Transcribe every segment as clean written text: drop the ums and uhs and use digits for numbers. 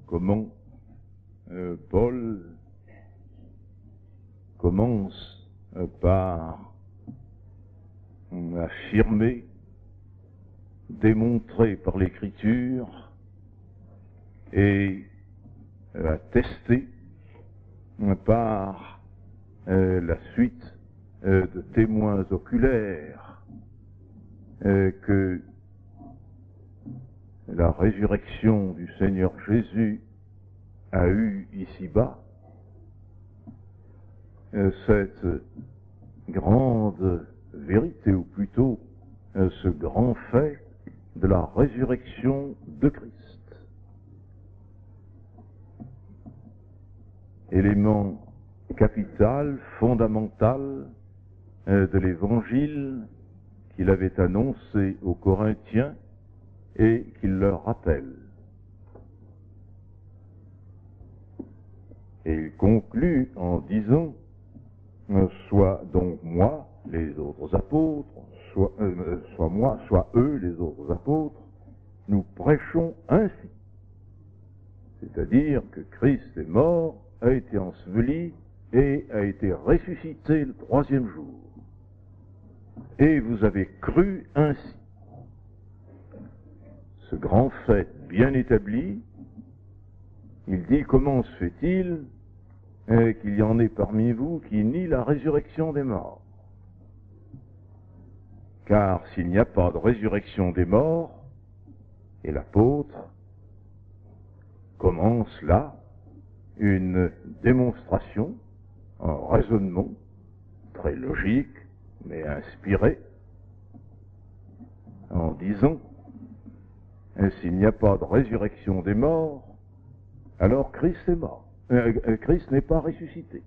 comment Paul commence par affirmer, démontrer par l'Écriture et attester par la suite de témoins oculaires que la résurrection du Seigneur Jésus a eu ici-bas, cette grande vérité, ou plutôt ce grand fait de la résurrection de Christ. Élément capital, fondamental de l'Évangile qu'il avait annoncé aux Corinthiens et qu'il leur rappelle. Et il conclut en disant, soit donc moi, les autres apôtres, soit moi, soit eux, les autres apôtres, nous prêchons ainsi. C'est-à-dire que Christ est mort, a été enseveli et a été ressuscité le 3e jour. Et vous avez cru ainsi. Ce grand fait bien établi, il dit, comment se fait-il qu'il y en ait parmi vous qui nient la résurrection des morts? Car s'il n'y a pas de résurrection des morts, et l'apôtre commence là une démonstration, un raisonnement très logique, mais inspiré, en disant, s'il n'y a pas de résurrection des morts, alors Christ est mort. Christ n'est pas ressuscité.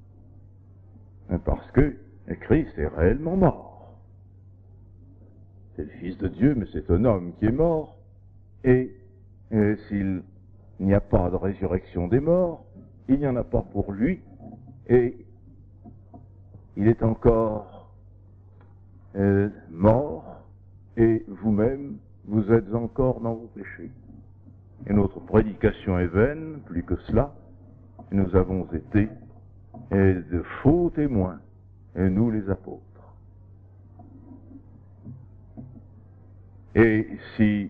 Parce que Christ est réellement mort. C'est le Fils de Dieu, mais c'est un homme qui est mort. Et s'il n'y a pas de résurrection des morts, il n'y en a pas pour lui. Et il est encore mort. Et vous-même, vous êtes encore dans vos péchés. Et notre prédication est vaine, plus que cela. Nous avons été de faux témoins, et nous les apôtres. Et si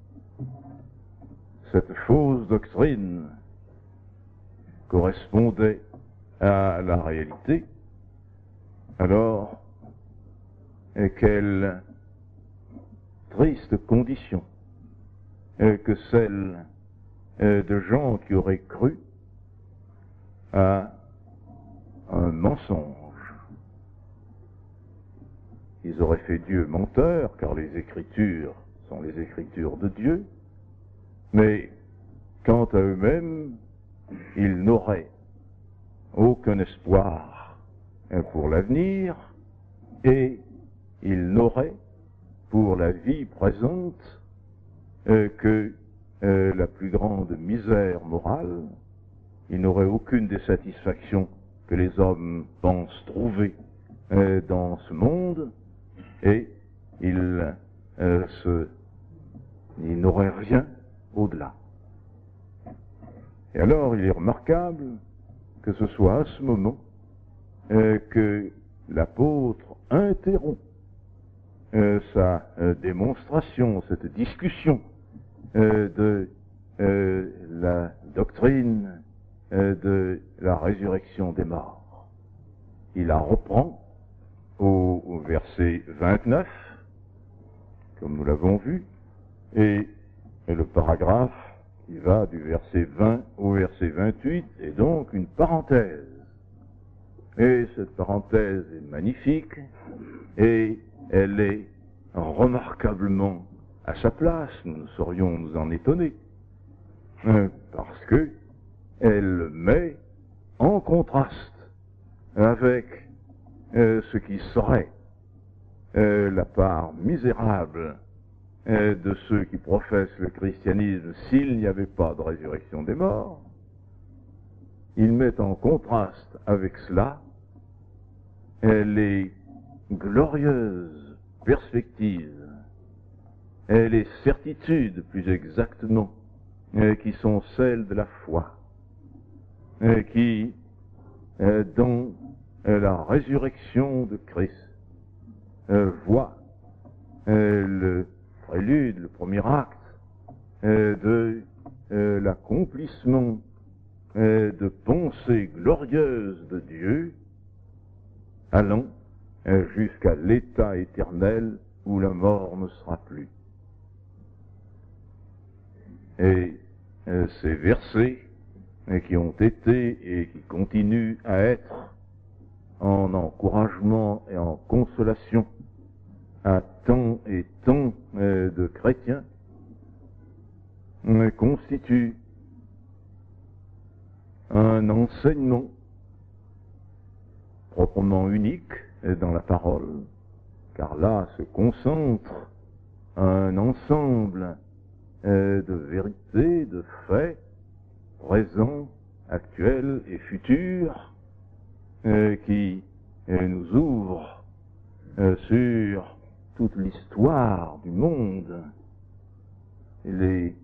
cette fausse doctrine correspondait à la réalité, alors quelle triste condition que celle de gens qui auraient cru à un mensonge. Ils auraient fait Dieu menteur, car les Écritures sont les Écritures de Dieu, mais quant à eux-mêmes, ils n'auraient aucun espoir pour l'avenir, et ils n'auraient pour la vie présente que la plus grande misère morale. Ils n'auraient aucune des satisfactions que les hommes pensent trouver dans ce monde, et ils n'auraient rien au-delà. Et alors, il est remarquable que ce soit à ce moment que l'apôtre interrompt sa démonstration, cette discussion de la doctrine de la résurrection des morts. Il la reprend au verset 29, comme nous l'avons vu, et le paragraphe qui va du verset 20 au verset 28 est donc une parenthèse. Et cette parenthèse est magnifique, et elle est remarquablement à sa place, nous ne saurions nous en étonner, parce que elle met en contraste avec ce qui serait la part misérable de ceux qui professent le christianisme s'il n'y avait pas de résurrection des morts. Il met en contraste avec cela les glorieuses perspectives, les certitudes plus exactement, qui sont celles de la foi, qui, dans la résurrection de Christ, voient le prélude, le premier acte de l'accomplissement de pensées glorieuses de Dieu, allant jusqu'à l'état éternel où la mort ne sera plus. Et ces versets qui ont été et qui continuent à être en encouragement et en consolation à tant et tant de chrétiens constituent un enseignement proprement unique dans la parole, car là se concentre un ensemble de vérités, de faits, présents, actuels et futurs, qui nous ouvrent sur toute l'histoire du monde, les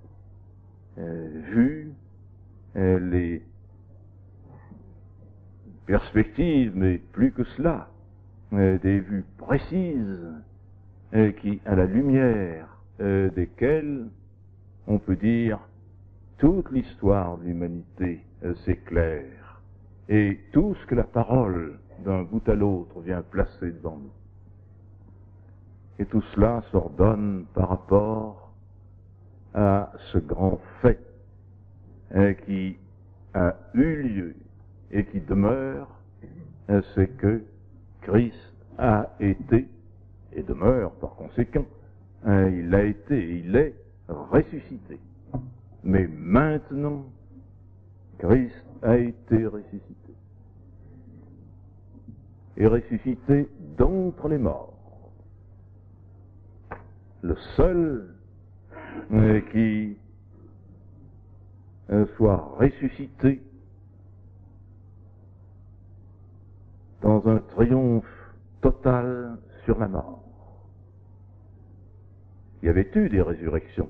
vues, les perspectives, mais plus que cela, des vues précises qui, à la lumière desquelles on peut dire toute l'histoire de l'humanité s'éclaire et tout ce que la parole d'un bout à l'autre vient placer devant nous. Et tout cela s'ordonne par rapport à ce grand fait qui a eu lieu et qui demeure, c'est que Christ a été et demeure par conséquent, il a été et il est ressuscité. Mais maintenant, Christ a été ressuscité. Et ressuscité d'entre les morts. Le seul qui soit ressuscité dans un triomphe total sur la mort. Il y avait eu des résurrections,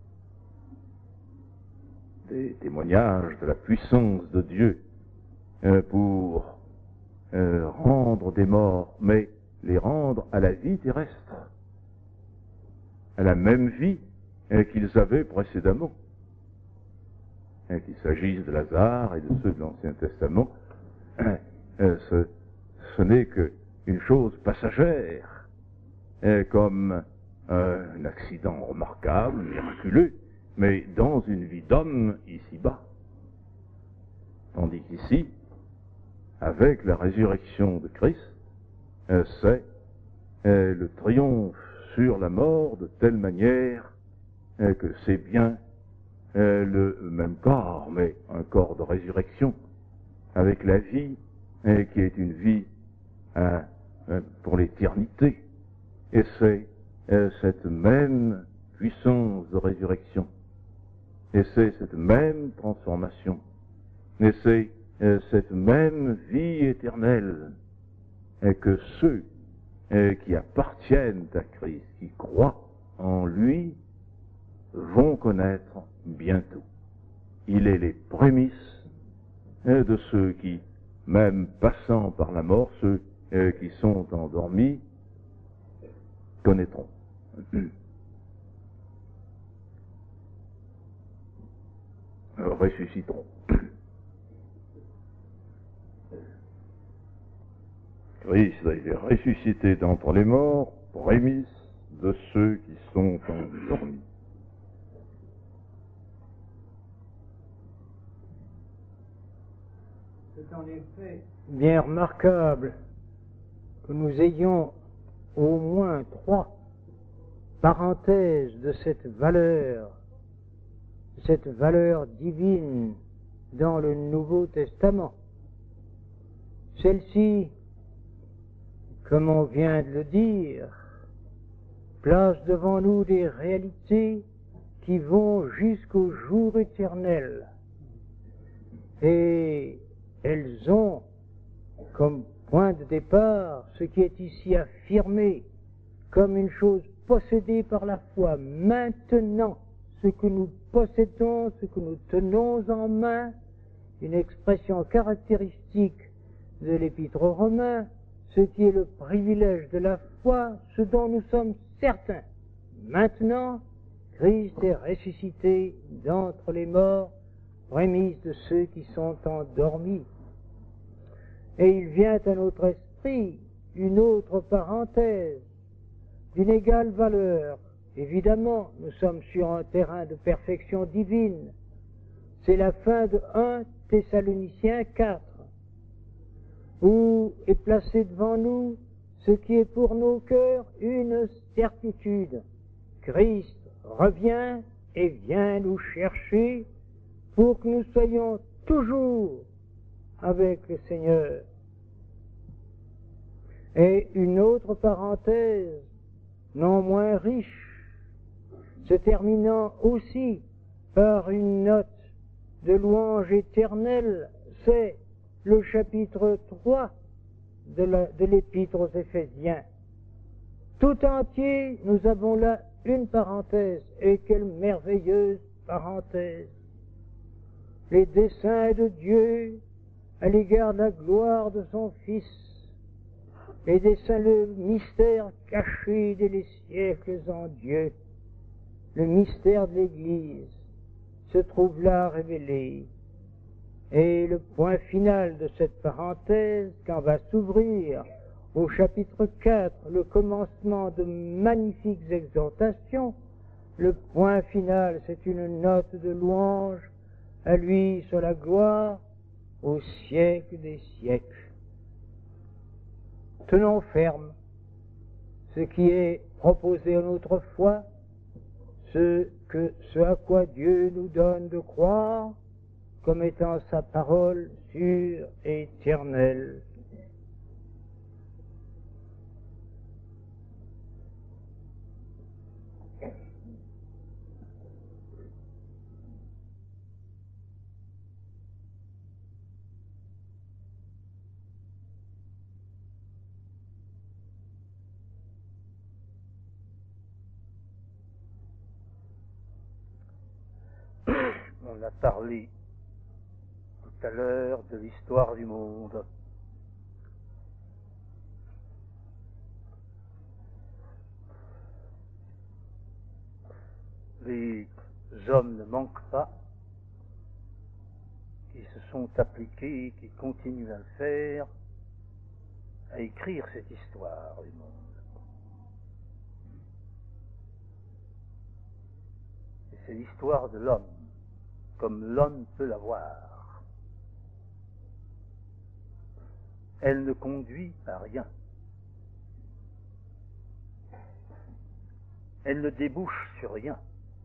des témoignages de la puissance de Dieu pour rendre des morts, mais les rendre à la vie terrestre, à la même vie qu'ils avaient précédemment. Qu'il s'agisse de Lazare et de ceux de l'Ancien Testament, ce n'est qu'une chose passagère, comme un accident remarquable, miraculeux, mais dans une vie d'homme ici-bas. Tandis qu'ici, avec la résurrection de Christ, c'est le triomphe sur la mort de telle manière que c'est bien le même corps, mais un corps de résurrection, avec la vie qui est une vie pour l'éternité. Et c'est cette même puissance de résurrection, et c'est cette même transformation, et c'est cette même vie éternelle que ceux qui appartiennent à Christ, qui croient en lui, vont connaître bientôt. Il est les prémices de ceux qui, même passant par la mort, ceux qui sont endormis, connaîtront. Ressusciteront. Christ a été ressuscité d'entre les morts, prémisse de ceux qui sont endormis. C'est en effet bien remarquable que nous ayons au moins 3 parenthèses de cette valeur divine dans le Nouveau Testament. Celle-ci, comme on vient de le dire, place devant nous des réalités qui vont jusqu'au jour éternel. Et elles ont comme point de départ ce qui est ici affirmé comme une chose possédée par la foi maintenant ce que nous possédons, ce que nous tenons en main, une expression caractéristique de l'Épître aux Romains, ce qui est le privilège de la foi, ce dont nous sommes certains. Maintenant, Christ est ressuscité d'entre les morts, prémisse de ceux qui sont endormis. Et il vient à notre esprit une autre parenthèse, d'une égale valeur. Évidemment, nous sommes sur un terrain de perfection divine. C'est la fin de 1 Thessaloniciens 4, où est placé devant nous ce qui est pour nos cœurs une certitude. Christ revient et vient nous chercher pour que nous soyons toujours avec le Seigneur. Et une autre parenthèse, non moins riche, se terminant aussi par une note de louange éternelle, c'est le chapitre 3 de l'Épître aux Éphésiens. Tout entier, nous avons là une parenthèse, et quelle merveilleuse parenthèse. Les desseins de Dieu à l'égard de la gloire de son Fils, les desseins, le mystère caché dès les siècles en Dieu, le mystère de l'Église se trouve là révélé. Et le point final de cette parenthèse, quand va s'ouvrir au chapitre 4, le commencement de magnifiques exhortations, le point final, c'est une note de louange à lui sur la gloire au siècle des siècles. Tenons ferme ce qui est proposé à notre foi, ce à quoi Dieu nous donne de croire comme étant sa parole sûre et éternelle. On a parlé tout à l'heure de l'histoire du monde. Les hommes ne manquent pas, qui se sont appliqués, qui continuent à le faire, à écrire cette histoire du monde. Et c'est l'histoire de l'homme, comme l'homme peut la voir. Elle ne conduit à rien. Elle ne débouche sur rien.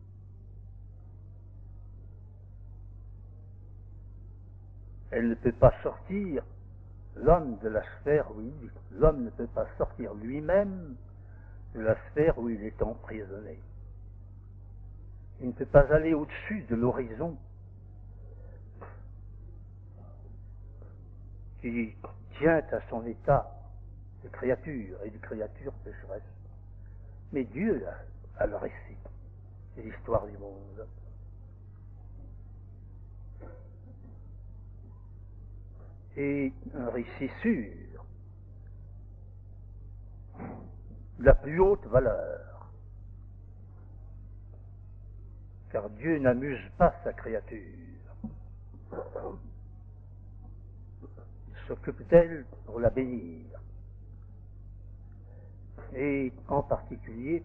Elle ne peut pas sortir l'homme de la sphère où il vit. L'homme ne peut pas sortir lui-même de la sphère où il est emprisonné. Il ne peut pas aller au-dessus de l'horizon qui tient à son état de créature et de créature pécheresse. Mais Dieu a le récit, c'est l'histoire du monde. Et un récit sûr, de la plus haute valeur, car Dieu n'amuse pas sa créature. Il s'occupe d'elle pour la bénir. Et en particulier,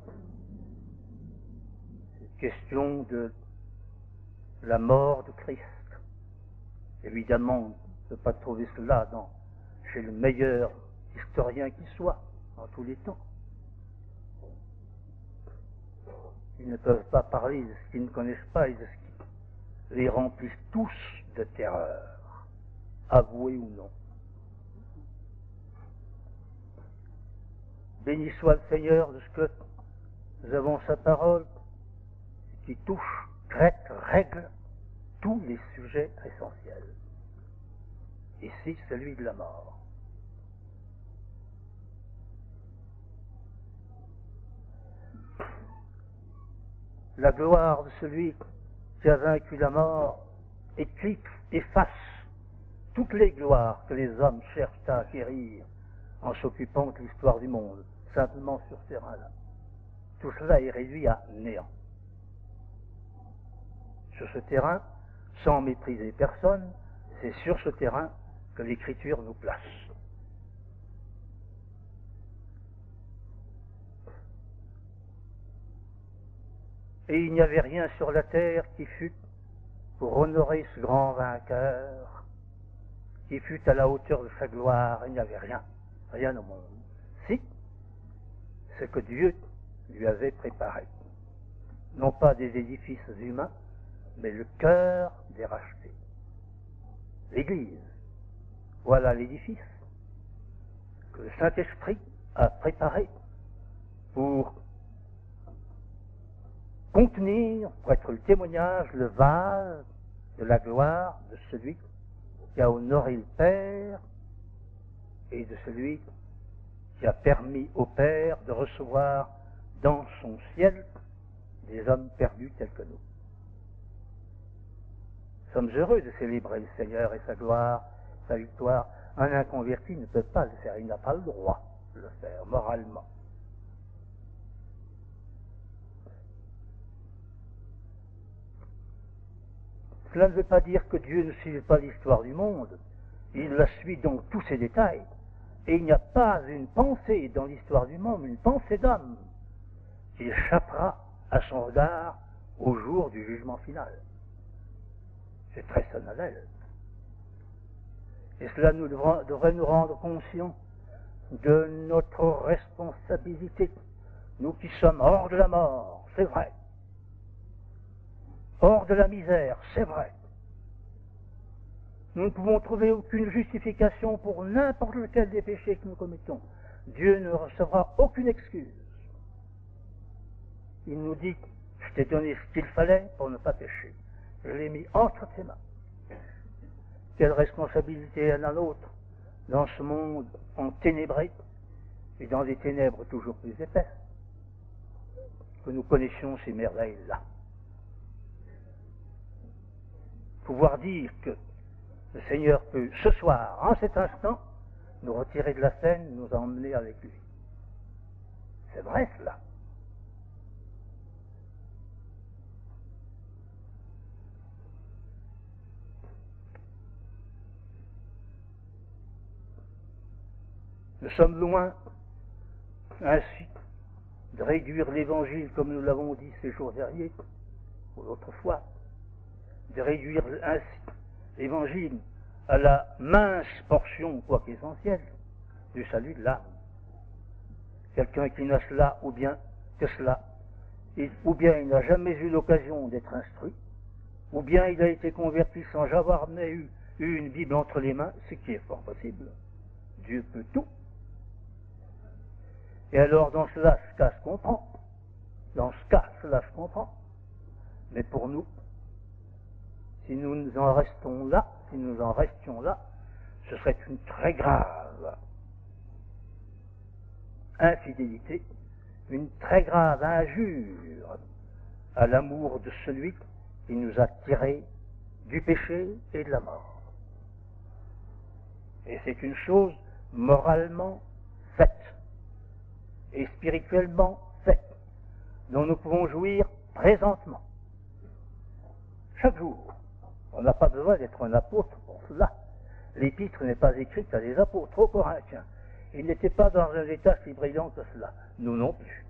cette question de la mort de Christ. Évidemment, on ne peut pas trouver cela chez le meilleur historien qui soit, en tous les temps. Ils ne peuvent pas parler de ce qu'ils ne connaissent pas et de ce qui les remplissent tous de terreur, avoués ou non. Béni soit le Seigneur de ce que nous avons sa parole qui touche, traite, règle tous les sujets essentiels. Ici, celui de la mort. la gloire de celui qui a vaincu la mort éclipse, efface toutes les gloires que les hommes cherchent à acquérir en s'occupant de l'histoire du monde, simplement sur ce terrain-là. Tout cela est réduit à néant. Sur ce terrain, sans mépriser personne, c'est sur ce terrain que l'Écriture nous place. Et il n'y avait rien sur la terre qui fût pour honorer ce grand vainqueur, qui fût à la hauteur de sa gloire. Il n'y avait rien, rien au monde. Si, ce que Dieu lui avait préparé, non pas des édifices humains, mais le cœur des rachetés. L'Église, voilà l'édifice que le Saint-Esprit a préparé pour contenir, pour être le témoignage, le vase de la gloire de celui qui a honoré le Père et de celui qui a permis au Père de recevoir dans son ciel des hommes perdus tels que nous. Nous sommes heureux de célébrer le Seigneur et sa gloire, sa victoire. Un inconverti ne peut pas le faire, il n'a pas le droit de le faire, moralement. Cela ne veut pas dire que Dieu ne suit pas l'histoire du monde. Il la suit dans tous ses détails. Et il n'y a pas une pensée dans l'histoire du monde, une pensée d'homme, qui échappera à son regard au jour du jugement final. C'est très solennel. Et cela devrait nous rendre conscients de notre responsabilité. Nous qui sommes hors de la mort, c'est vrai. Hors de la misère, c'est vrai. Nous ne pouvons trouver aucune justification pour n'importe lequel des péchés que nous commettons. Dieu ne recevra aucune excuse. Il nous dit, je t'ai donné ce qu'il fallait pour ne pas pécher. Je l'ai mis entre tes mains. Quelle responsabilité est la nôtre dans ce monde enténébré et dans des ténèbres toujours plus épaisses, que nous connaissions ces merveilles-là. Pouvoir dire que le Seigneur peut, ce soir, en cet instant, nous retirer de la scène, nous emmener avec lui. C'est vrai cela. Nous sommes loin, ainsi, de réduire l'Évangile, comme nous l'avons dit ces jours derniers, ou l'autre fois, de réduire ainsi l'Évangile à la mince portion, quoique essentielle, du salut de l'âme. Quelqu'un qui n'a cela, ou bien que cela, ou bien il n'a jamais eu l'occasion d'être instruit, ou bien il a été converti sans jamais eu une Bible entre les mains, ce qui est fort possible. Dieu peut tout. Et alors, dans cela, ce cas se comprend. Dans ce cas, cela se comprend. Mais pour nous, si nous en restons là, si nous en restions là, ce serait une très grave infidélité, une très grave injure à l'amour de celui qui nous a tirés du péché et de la mort. Et c'est une chose moralement faite et spirituellement faite, dont nous pouvons jouir présentement, chaque jour. On n'a pas besoin d'être un apôtre pour cela. L'épître n'est pas écrite à des apôtres aux Corinthiens. Ils n'étaient pas dans un état si brillant que cela. Nous non plus.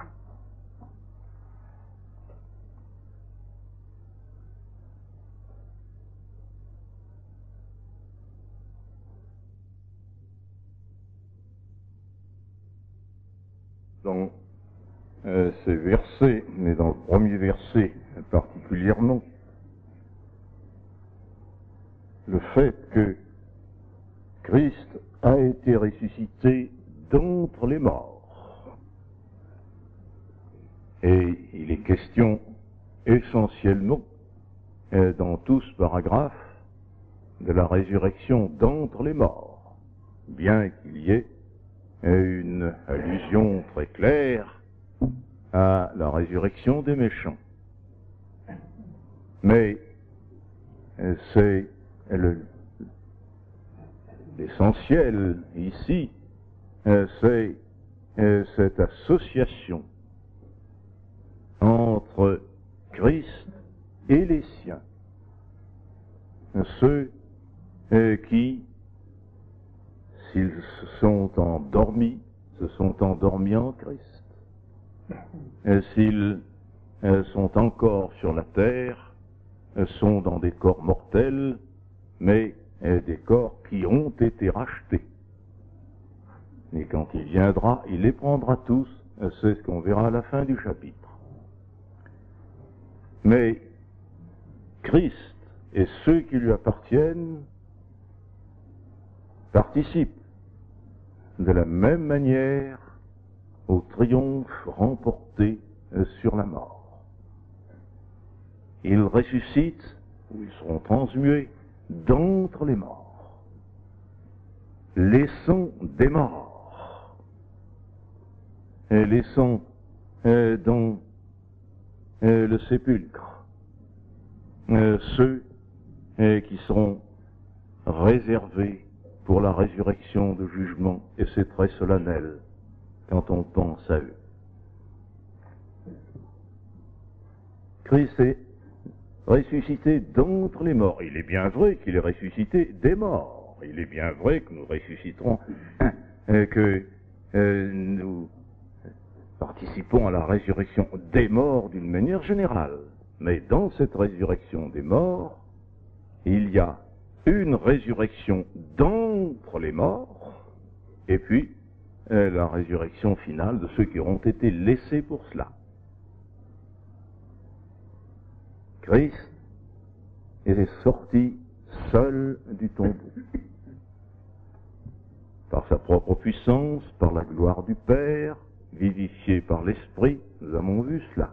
Dans ces versets, mais dans le premier verset particulièrement, le fait que Christ a été ressuscité d'entre les morts. Et il est question essentiellement, dans tout ce paragraphe, de la résurrection d'entre les morts, bien qu'il y ait une allusion très claire à la résurrection des méchants. Mais c'est l'essentiel ici, c'est cette association entre Christ et les siens, ceux qui, s'ils se sont endormis en Christ, s'ils sont encore sur la terre, sont dans des corps mortels, mais des corps qui ont été rachetés. Et quand il viendra, il les prendra tous, c'est ce qu'on verra à la fin du chapitre. Mais Christ et ceux qui lui appartiennent participent de la même manière au triomphe remporté sur la mort. Ils ressuscitent, ou ils seront transmués d'entre les morts. Laissons des morts, laissons dans le sépulcre ceux qui seront réservés pour la résurrection de jugement, et c'est très solennel quand on pense à eux. Christ est ressuscité d'entre les morts. Il est bien vrai qu'il est ressuscité des morts. Il est bien vrai que nous ressusciterons, que nous participons à la résurrection des morts d'une manière générale. Mais dans cette résurrection des morts, il y a une résurrection d'entre les morts, et puis la résurrection finale de ceux qui auront été laissés pour cela. Christ est sorti seul du tombeau. Par sa propre puissance, par la gloire du Père, vivifié par l'Esprit, nous avons vu cela.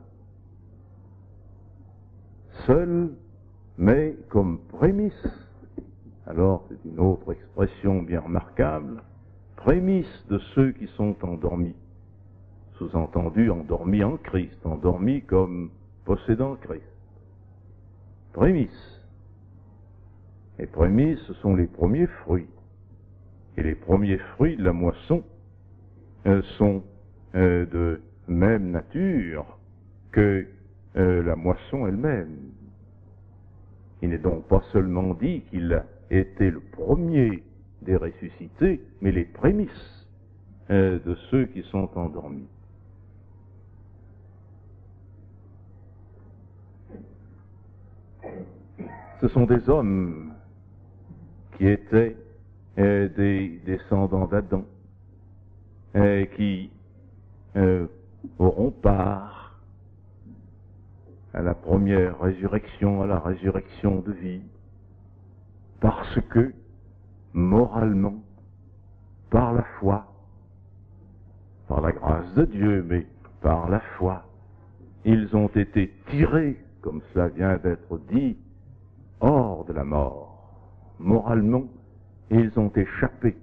Seul, mais comme prémisse. Alors, c'est une autre expression bien remarquable, prémisse de ceux qui sont endormis. Sous-entendu, endormis en Christ, endormis comme possédant Christ. Prémices. Les prémices, ce sont les premiers fruits. Et les premiers fruits de la moisson sont de même nature que la moisson elle-même. Il n'est donc pas seulement dit qu'il a été le premier des ressuscités, mais les prémices de ceux qui sont endormis. Ce sont des hommes qui étaient des descendants d'Adam, qui auront part à la première résurrection, à la résurrection de vie, parce que, moralement, par la foi, par la grâce de Dieu, mais par la foi, ils ont été tirés, comme cela vient d'être dit, hors de la mort. Moralement, ils ont échappé.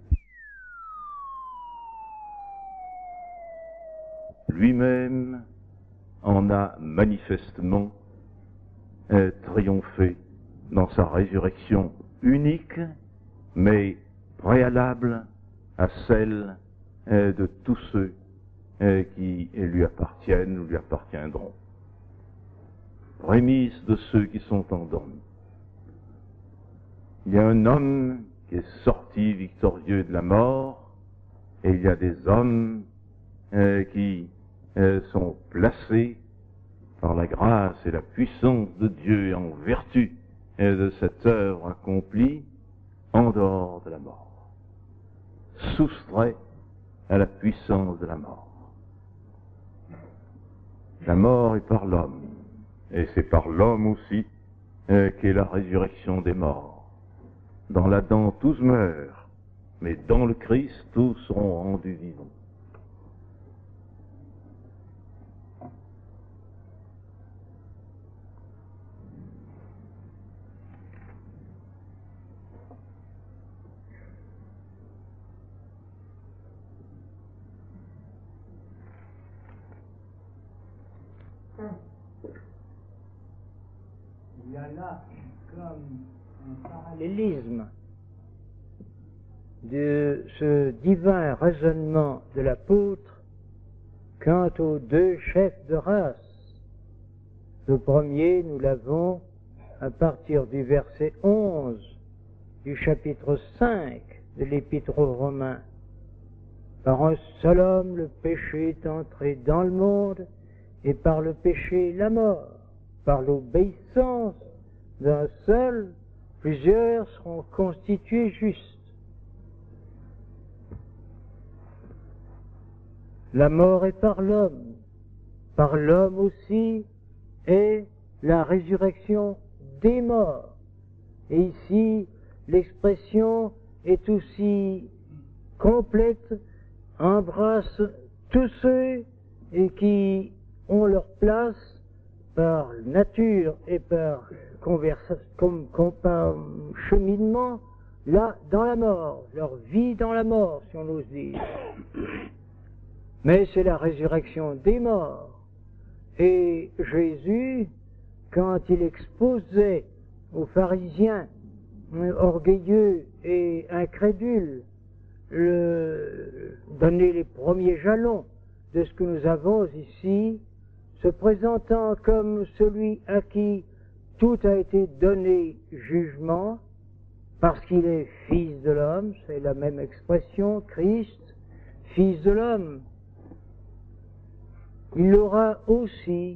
Lui-même en a manifestement triomphé dans sa résurrection unique, mais préalable à celle de tous ceux qui lui appartiennent ou lui appartiendront. Prémisse de ceux qui sont endormis. Il y a un homme qui est sorti victorieux de la mort, et il y a des hommes qui sont placés par la grâce et la puissance de Dieu et en vertu de cette œuvre accomplie en dehors de la mort, soustraits à la puissance de la mort. La mort est par l'homme, et c'est par l'homme aussi qu'est la résurrection des morts. Dans l'Adam, tous meurent, mais dans le Christ, tous seront rendus vivants. Il y a là comme un parallélisme de ce divin raisonnement de l'apôtre quant aux deux chefs de race. Le premier, nous l'avons à partir du verset 11 du chapitre 5 de l'Épître aux Romains. Par un seul homme, le péché est entré dans le monde, et par le péché, la mort. Par l'obéissance d'un seul, plusieurs seront constitués justes. La mort est par l'homme aussi est la résurrection des morts. Et ici, l'expression est aussi complète, embrasse tous ceux qui ont leur place par nature et par par cheminement, là, dans la mort, leur vie dans la mort, si on ose dire. Mais c'est la résurrection des morts. Et Jésus, quand il exposait aux pharisiens orgueilleux et incrédules, donner les premiers jalons de ce que nous avons ici, se présentant comme celui à qui tout a été donné jugement, parce qu'il est fils de l'homme, c'est la même expression, Christ, fils de l'homme. Il aura aussi,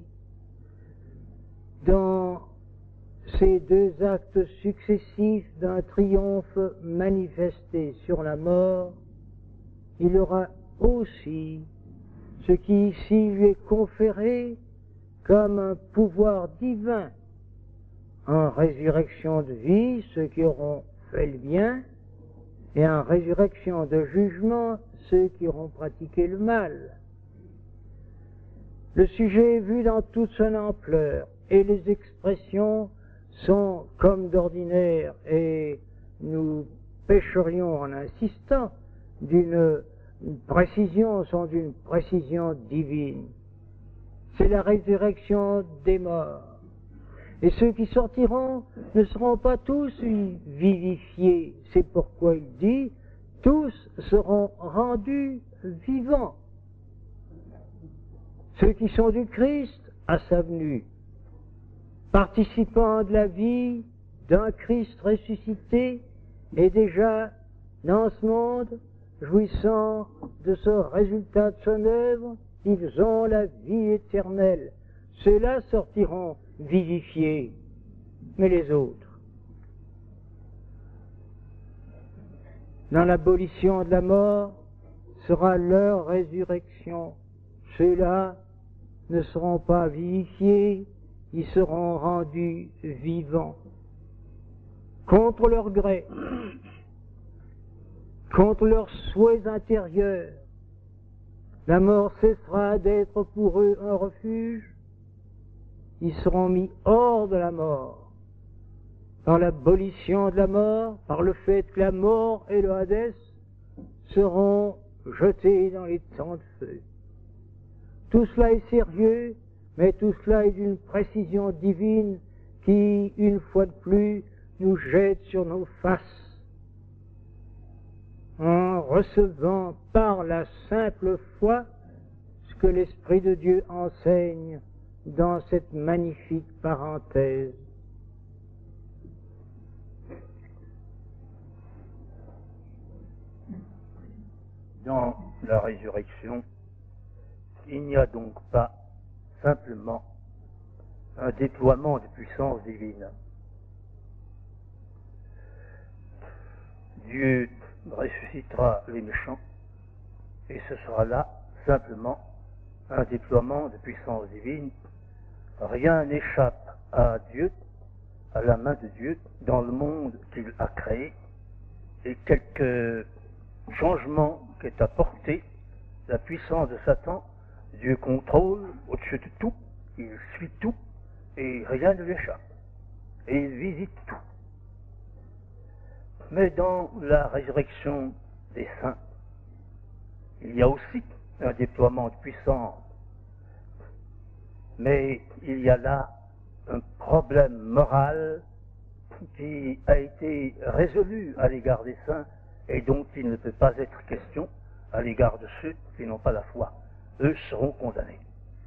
dans ces deux actes successifs d'un triomphe manifesté sur la mort, il aura aussi ce qui ici lui est conféré comme un pouvoir divin, en résurrection de vie, ceux qui auront fait le bien, et en résurrection de jugement, ceux qui auront pratiqué le mal. Le sujet est vu dans toute son ampleur, et les expressions sont comme d'ordinaire, et nous pécherions en insistant d'une précision, sont d'une précision divine. C'est la résurrection des morts. Et ceux qui sortiront ne seront pas tous vivifiés. C'est pourquoi il dit, tous seront rendus vivants. Ceux qui sont du Christ à sa venue, participant de la vie d'un Christ ressuscité et déjà dans ce monde, jouissant de ce résultat de son œuvre, ils ont la vie éternelle. Ceux-là sortiront vivifiés, mais les autres, dans l'abolition de la mort, sera leur résurrection. Ceux-là ne seront pas vivifiés, ils seront rendus vivants. Contre leur gré, contre leurs souhaits intérieurs, la mort cessera d'être pour eux un refuge, ils seront mis hors de la mort, par l'abolition de la mort, par le fait que la mort et le Hadès seront jetés dans les temps de feu. Tout cela est sérieux, mais tout cela est d'une précision divine qui, une fois de plus, nous jette sur nos faces, en recevant par la simple foi ce que l'Esprit de Dieu enseigne dans cette magnifique parenthèse. Dans la résurrection, il n'y a donc pas simplement un déploiement de puissance divine. Dieu ressuscitera les méchants, et ce sera là simplement un déploiement de puissance divine. Rien n'échappe à Dieu, à la main de Dieu, dans le monde qu'il a créé, et quelque changement qu'est apporté la puissance de Satan, Dieu contrôle au-dessus de tout, il suit tout, et rien ne lui échappe, et il visite tout. Mais dans la résurrection des saints, il y a aussi un déploiement de puissance, mais il y a là un problème moral qui a été résolu à l'égard des saints et dont il ne peut pas être question à l'égard de ceux qui n'ont pas la foi. Eux seront condamnés.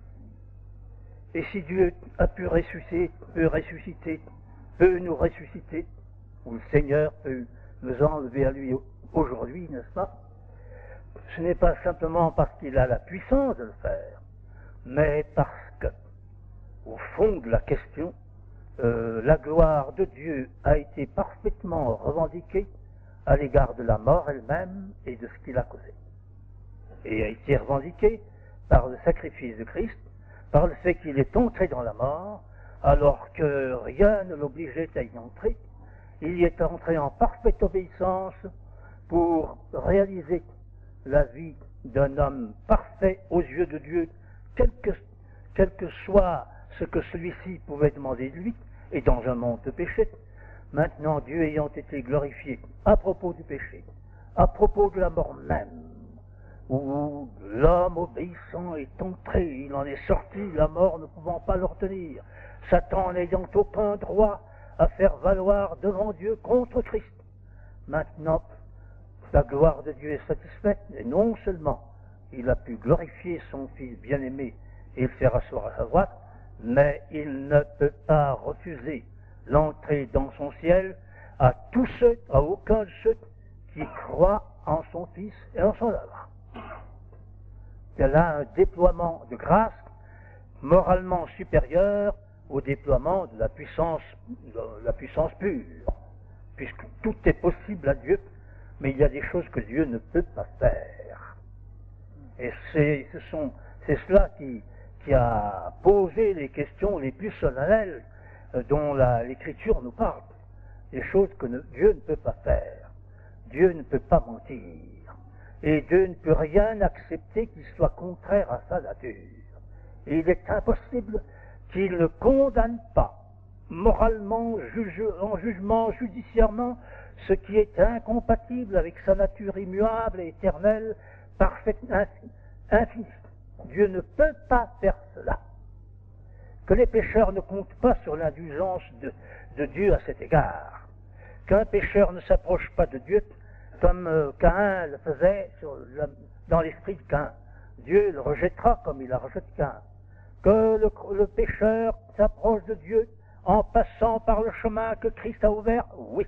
Et si Dieu a pu ressusciter, peut nous ressusciter, ou le Seigneur peut nous enlever à lui aujourd'hui, n'est-ce pas? Ce n'est pas simplement parce qu'il a la puissance de le faire, mais parce que, au fond de la question, la gloire de Dieu a été parfaitement revendiquée à l'égard de la mort elle-même et de ce qu'il a causé. Et a été revendiquée par le sacrifice de Christ, par le fait qu'il est entré dans la mort, alors que rien ne l'obligeait à y entrer. Il y est entré en parfaite obéissance pour réaliser la vie d'un homme parfait aux yeux de Dieu, quel que soit ce que celui-ci pouvait demander de lui, et dans un monde de péché. Maintenant, Dieu ayant été glorifié à propos du péché, à propos de la mort même, où l'homme obéissant est entré, il en est sorti, la mort ne pouvant pas le retenir, Satan n'ayant aucun droit à faire valoir devant Dieu contre Christ. Maintenant, la gloire de Dieu est satisfaite, et non seulement il a pu glorifier son Fils bien-aimé et le faire asseoir à sa droite, mais il ne peut pas refuser l'entrée dans son ciel à tous ceux, à aucun de ceux qui croient en son Fils et en son œuvre. Il y a là un déploiement de grâce moralement supérieur au déploiement de la puissance pure, puisque tout est possible à Dieu, mais il y a des choses que Dieu ne peut pas faire. Et c'est cela qui a posé les questions les plus solennelles dont l'Écriture nous parle. Des choses que Dieu ne peut pas faire. Dieu ne peut pas mentir. Et Dieu ne peut rien accepter qui soit contraire à sa nature. Et il est impossible qu'il ne condamne pas moralement, en jugement, judiciairement, ce qui est incompatible avec sa nature immuable et éternelle, parfaite, infinie. Dieu ne peut pas faire cela. Que les pécheurs ne comptent pas sur l'indulgence de Dieu à cet égard. Qu'un pécheur ne s'approche pas de Dieu comme Caïn le faisait dans l'esprit de Caïn. Dieu le rejettera comme il a rejeté Caïn. Que le pécheur s'approche de Dieu en passant par le chemin que Christ a ouvert, oui.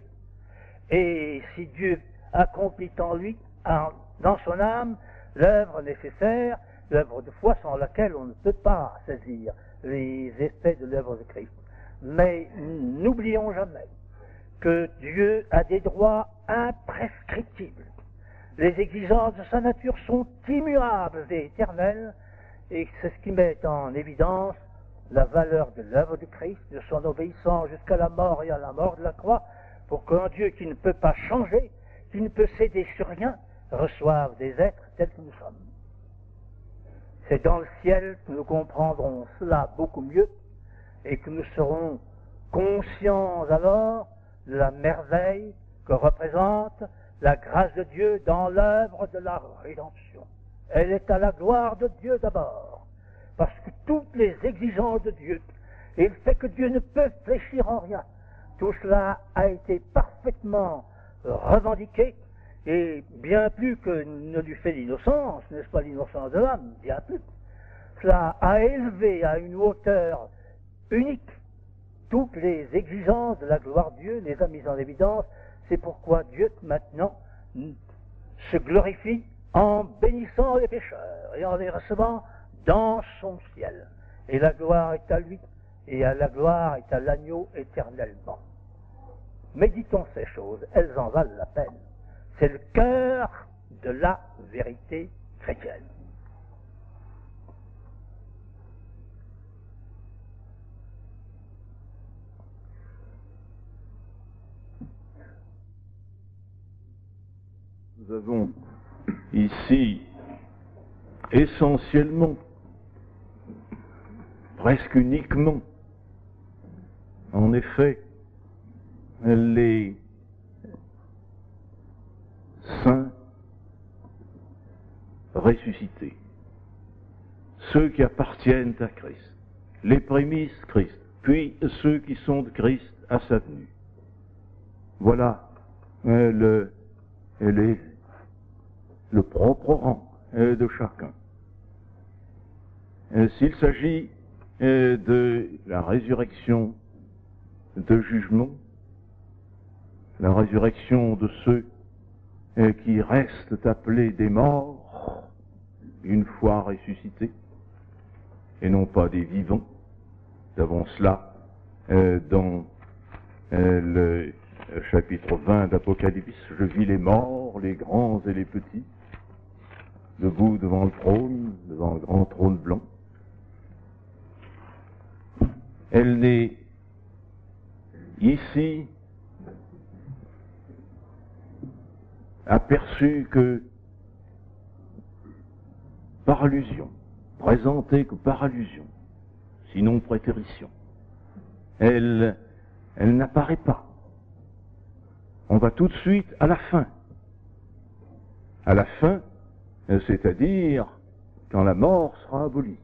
Et si Dieu accomplit en lui, dans son âme, l'œuvre nécessaire, l'œuvre de foi sans laquelle on ne peut pas saisir les effets de l'œuvre de Christ. Mais n'oublions jamais que Dieu a des droits imprescriptibles. Les exigences de sa nature sont immuables et éternelles, et c'est ce qui met en évidence la valeur de l'œuvre de Christ, de son obéissance jusqu'à la mort et à la mort de la croix, pour qu'un Dieu qui ne peut pas changer, qui ne peut céder sur rien, reçoive des êtres tels que nous sommes. C'est dans le ciel que nous comprendrons cela beaucoup mieux et que nous serons conscients alors de la merveille que représente la grâce de Dieu dans l'œuvre de la rédemption. Elle est à la gloire de Dieu d'abord, parce que toutes les exigences de Dieu et le fait que Dieu ne peut fléchir en rien, tout cela a été parfaitement revendiqué, et bien plus que ne lui fait l'innocence, n'est-ce pas, l'innocence de l'homme, bien plus. Cela a élevé à une hauteur unique toutes les exigences de la gloire de Dieu, les a mises en évidence. C'est pourquoi Dieu maintenant se glorifie en bénissant les pécheurs et en les recevant dans son ciel. Et la gloire est à lui, et la gloire est à l'agneau éternellement. Méditons ces choses, elles en valent la peine. C'est le cœur de la vérité chrétienne. Nous avons ici essentiellement, presque uniquement, en effet, les saints ressuscités, ceux qui appartiennent à Christ, les prémices Christ, puis ceux qui sont de Christ à sa venue. Voilà le propre rang de chacun. S'il s'agit de la résurrection de jugement, la résurrection de ceux qui restent appelés des morts une fois ressuscités, et non pas des vivants. Nous avons cela dans le chapitre 20 d'Apocalypse. Je vis les morts, les grands et les petits, debout devant le trône, devant le grand trône blanc. Elle n'est ici aperçue que par allusion, présentée que par allusion, sinon prétérition. Elle n'apparaît pas. On va tout de suite à la fin. À la fin, c'est-à-dire quand la mort sera abolie.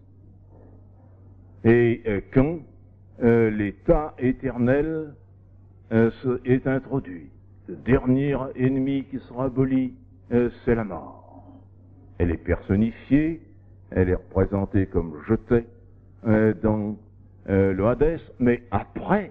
Et quand l'état éternel est introduit. Le dernier ennemi qui sera aboli, c'est la mort. Elle est personnifiée, elle est représentée comme jetée dans le Hadès, mais après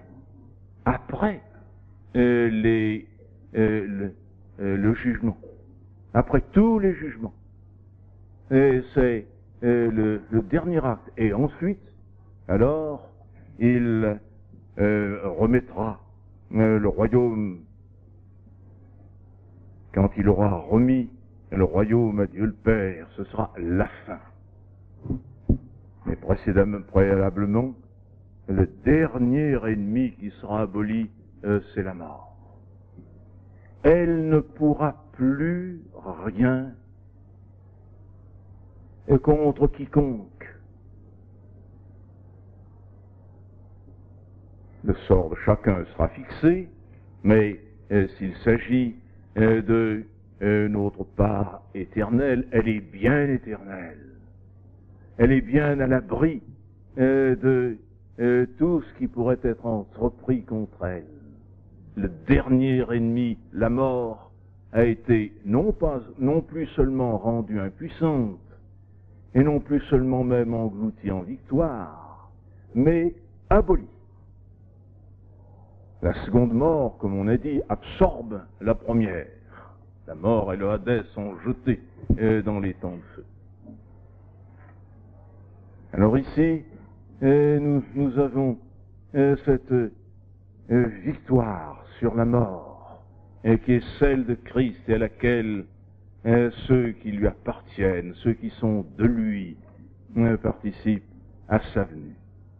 le jugement, après tous les jugements. Et c'est le dernier acte. Et ensuite, alors, il remettra le royaume, quand il aura remis le royaume à Dieu le Père, ce sera la fin. Mais préalablement, le dernier ennemi qui sera aboli, c'est la mort. Elle ne pourra plus rien contre quiconque. Le sort de chacun sera fixé, mais s'il s'agit de notre part éternelle, elle est bien éternelle. Elle est bien à l'abri de tout ce qui pourrait être entrepris contre elle. Le dernier ennemi, la mort, a été non plus seulement rendue impuissante, et non plus seulement même engloutie en victoire, mais abolie. La seconde mort, comme on a dit, absorbe la première. La mort et le Hadès sont jetés dans les temps de feu. Alors ici, nous avons cette victoire sur la mort, qui est celle de Christ et à laquelle ceux qui lui appartiennent, ceux qui sont de lui, participent à sa venue.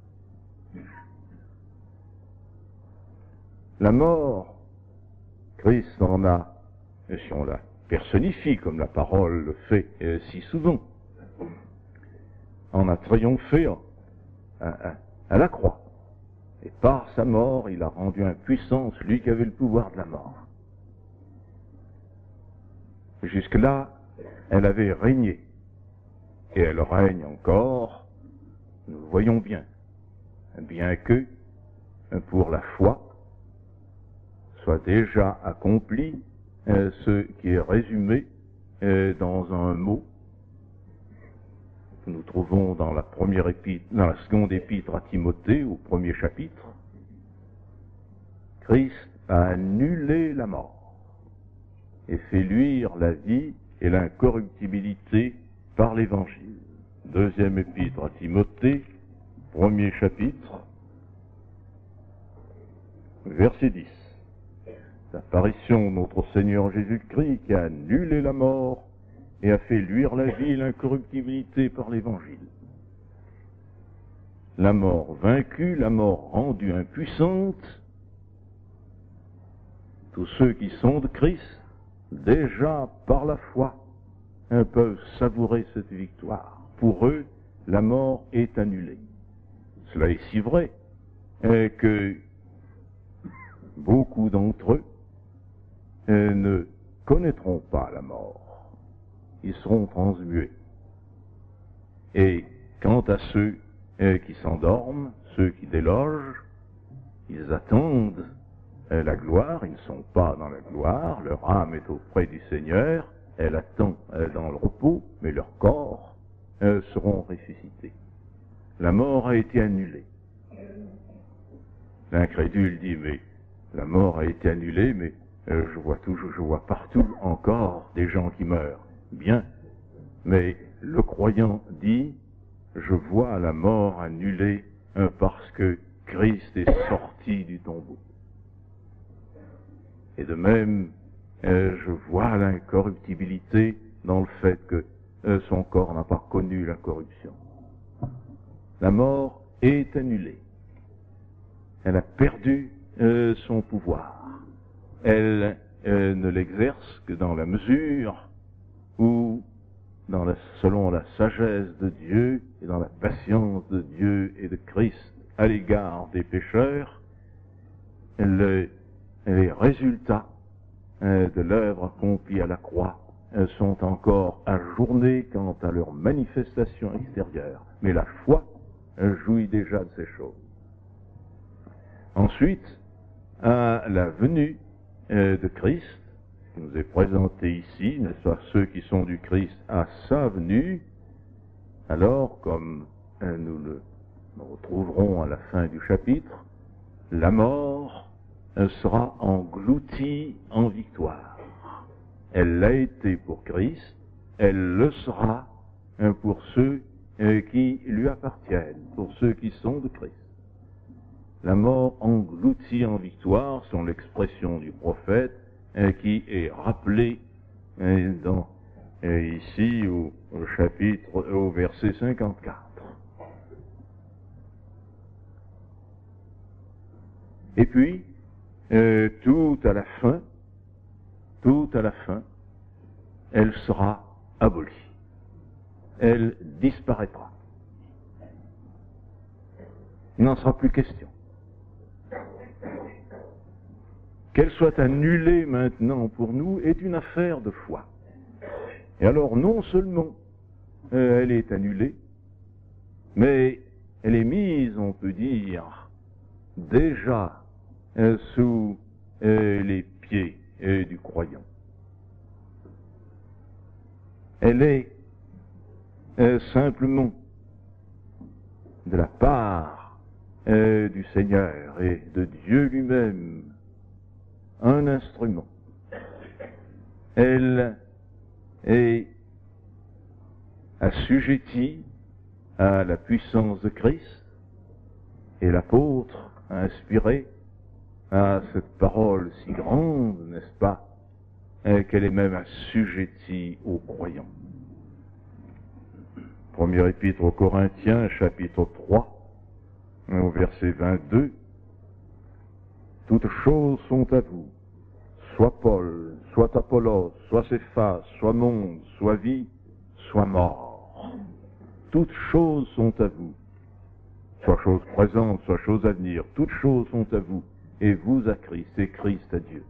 La mort, Christ en a, si on la personnifie comme la parole le fait si souvent, en a triomphé à la croix. Et par sa mort, il a rendu impuissant celui qui avait le pouvoir de la mort. Jusque-là, elle avait régné. Et elle règne encore, nous voyons bien que, pour la foi, soit déjà accompli ce qui est résumé dans un mot que nous trouvons dans la seconde épître à Timothée, au premier chapitre. Christ a annulé la mort et fait luire la vie et l'incorruptibilité par l'évangile. Deuxième épître à Timothée, premier chapitre, verset 10. L'apparition de notre Seigneur Jésus-Christ qui a annulé la mort et a fait luire la vie et l'incorruptibilité par l'évangile. La mort vaincue, la mort rendue impuissante, tous ceux qui sont de Christ, déjà par la foi, peuvent savourer cette victoire. Pour eux, la mort est annulée. Cela est si vrai que beaucoup d'entre eux ne connaîtront pas la mort. Ils seront transmués. Et quant à ceux qui s'endorment, ceux qui délogent, ils attendent la gloire, ils ne sont pas dans la gloire, leur âme est auprès du Seigneur, elle attend dans le repos, mais leurs corps seront ressuscités. La mort a été annulée. L'incrédule dit, mais la mort a été annulée, mais je vois partout encore des gens qui meurent. Bien, mais le croyant dit, je vois la mort annulée parce que Christ est sorti du tombeau. Et de même, je vois l'incorruptibilité dans le fait que son corps n'a pas connu la corruption. La mort est annulée. Elle a perdu son pouvoir. Elle ne l'exerce que dans la mesure où, selon la sagesse de Dieu et dans la patience de Dieu et de Christ à l'égard des pécheurs, les résultats de l'œuvre accomplie à la croix sont encore ajournés quant à leur manifestation extérieure. Mais la foi jouit déjà de ces choses. Ensuite, à la venue de Christ, qui nous est présenté ici, n'est-ce pas, ceux qui sont du Christ à sa venue, alors, comme nous le retrouverons à la fin du chapitre, la mort sera engloutie en victoire. Elle l'a été pour Christ, elle le sera pour ceux qui lui appartiennent, pour ceux qui sont de Christ. La mort engloutie en victoire sont l'expression du prophète qui est rappelée ici au verset 54. Et puis, tout à la fin, elle sera abolie. Elle disparaîtra. Il n'en sera plus question. Qu'elle soit annulée maintenant pour nous est une affaire de foi. Et alors, non seulement elle est annulée, mais elle est mise, on peut dire, déjà sous les pieds du croyant. Elle est simplement de la part du Seigneur et de Dieu lui-même un instrument. Elle est assujettie à la puissance de Christ, et l'apôtre a inspiré à cette parole si grande, n'est-ce pas, qu'elle est même assujettie aux croyants. Première épître aux Corinthiens, chapitre 3, au verset 22, « Toutes choses sont à vous, soit Paul, soit Apollos, soit Céphas, soit monde, soit vie, soit mort. Toutes choses sont à vous, soit choses présentes, soit choses à venir, toutes choses sont à vous, et vous à Christ, et Christ à Dieu. »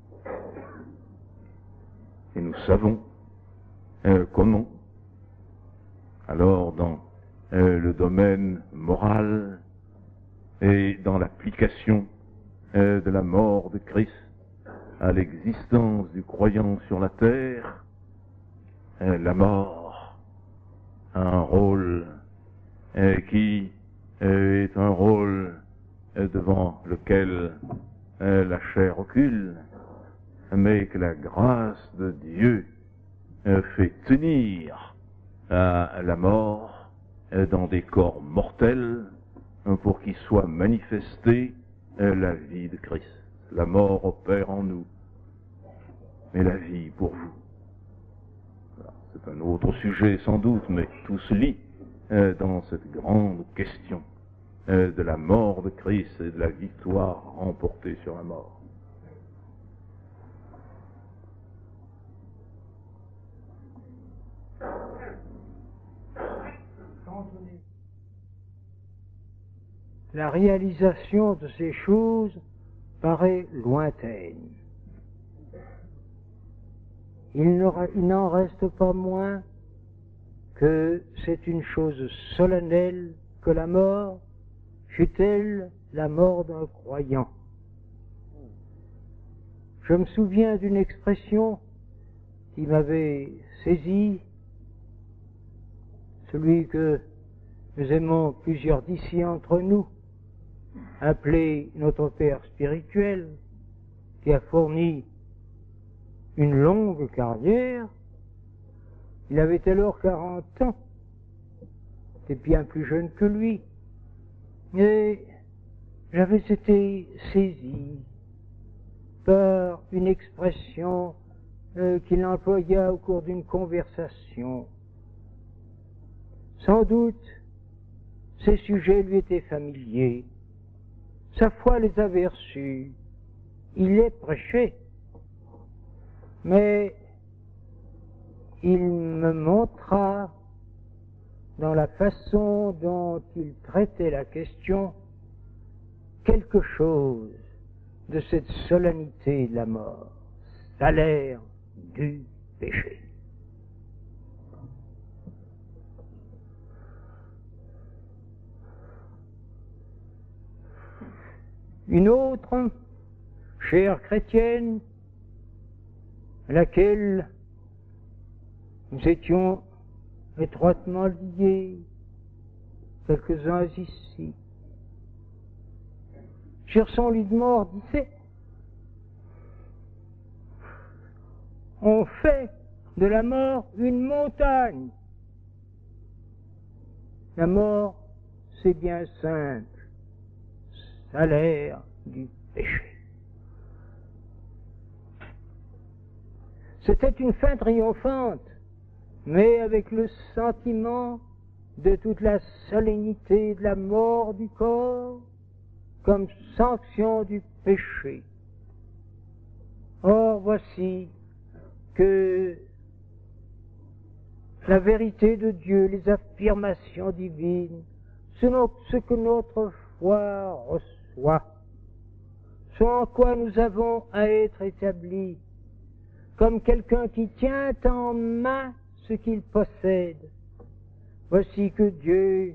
Et nous savons comment, alors dans le domaine moral et dans l'application de la mort de Christ à l'existence du croyant sur la terre, la mort a un rôle qui est un rôle devant lequel la chair recule, mais que la grâce de Dieu fait tenir à la mort dans des corps mortels pour qu'il soit manifesté la vie de Christ. La mort opère en nous, mais la vie pour vous. C'est un autre sujet sans doute, mais tout se lie dans cette grande question de la mort de Christ et de la victoire remportée sur la mort. La réalisation de ces choses paraît lointaine. Il n'en reste pas moins que c'est une chose solennelle que la mort fut-elle la mort d'un croyant. Je me souviens d'une expression qui m'avait saisi, celui que nous aimons plusieurs d'ici entre nous, appelé notre Père spirituel, qui a fourni une longue carrière. Il avait alors 40 ans, c'était bien plus jeune que lui, et j'avais été saisi par une expression qu'il employa au cours d'une conversation. Sans doute, ces sujets lui étaient familiers, sa foi les avait reçus, il les prêchait, mais il me montra, dans la façon dont il traitait la question, quelque chose de cette solennité de la mort, salaire du péché. Une autre, chère chrétienne, à laquelle nous étions étroitement liés, quelques-uns ici, sur son lit de mort, disait: on fait de la mort une montagne. La mort, c'est bien simple, salaire du péché. C'était une fin triomphante, mais avec le sentiment de toute la solennité de la mort du corps comme sanction du péché. Or, voici que la vérité de Dieu, les affirmations divines, ce que notre foi reçoit, ce en quoi nous avons à être établis, comme quelqu'un qui tient en main ce qu'il possède. Voici que Dieu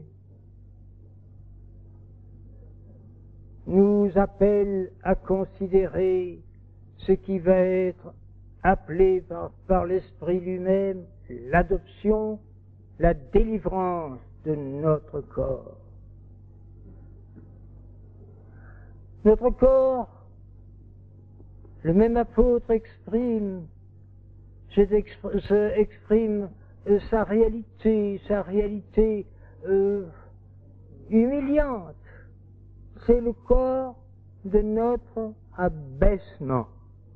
nous appelle à considérer ce qui va être appelé par l'Esprit lui-même l'adoption, la délivrance de notre corps. Notre corps, le même apôtre exprime sa réalité humiliante. C'est le corps de notre abaissement.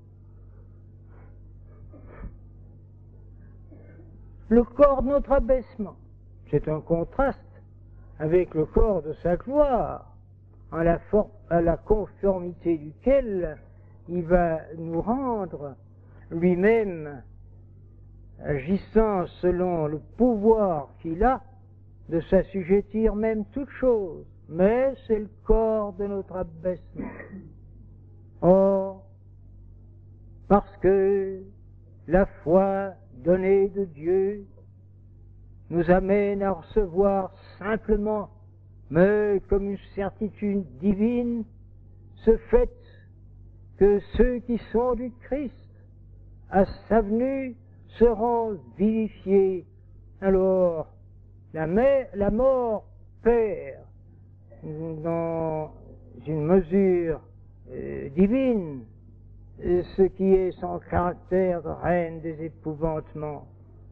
Le corps de notre abaissement, c'est un contraste avec le corps de sa gloire, à la conformité duquel il va nous rendre lui-même, agissant selon le pouvoir qu'il a de s'assujettir même toute chose. Mais c'est le corps de notre abaissement. Or, parce que la foi donnée de Dieu nous amène à recevoir simplement, mais comme une certitude divine, ce fait que ceux qui sont du Christ, à sa venue, seront vivifiés. Alors, la mort perd, dans une mesure divine, ce qui est son caractère de reine des épouvantements.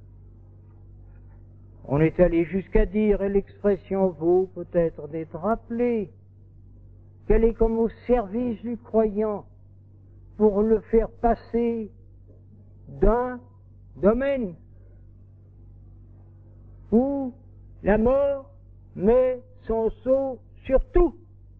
On est allé jusqu'à dire, et l'expression vaut peut-être d'être rappelée, qu'elle est comme au service du croyant pour le faire passer d'un domaine où la mort met son sceau sur tout.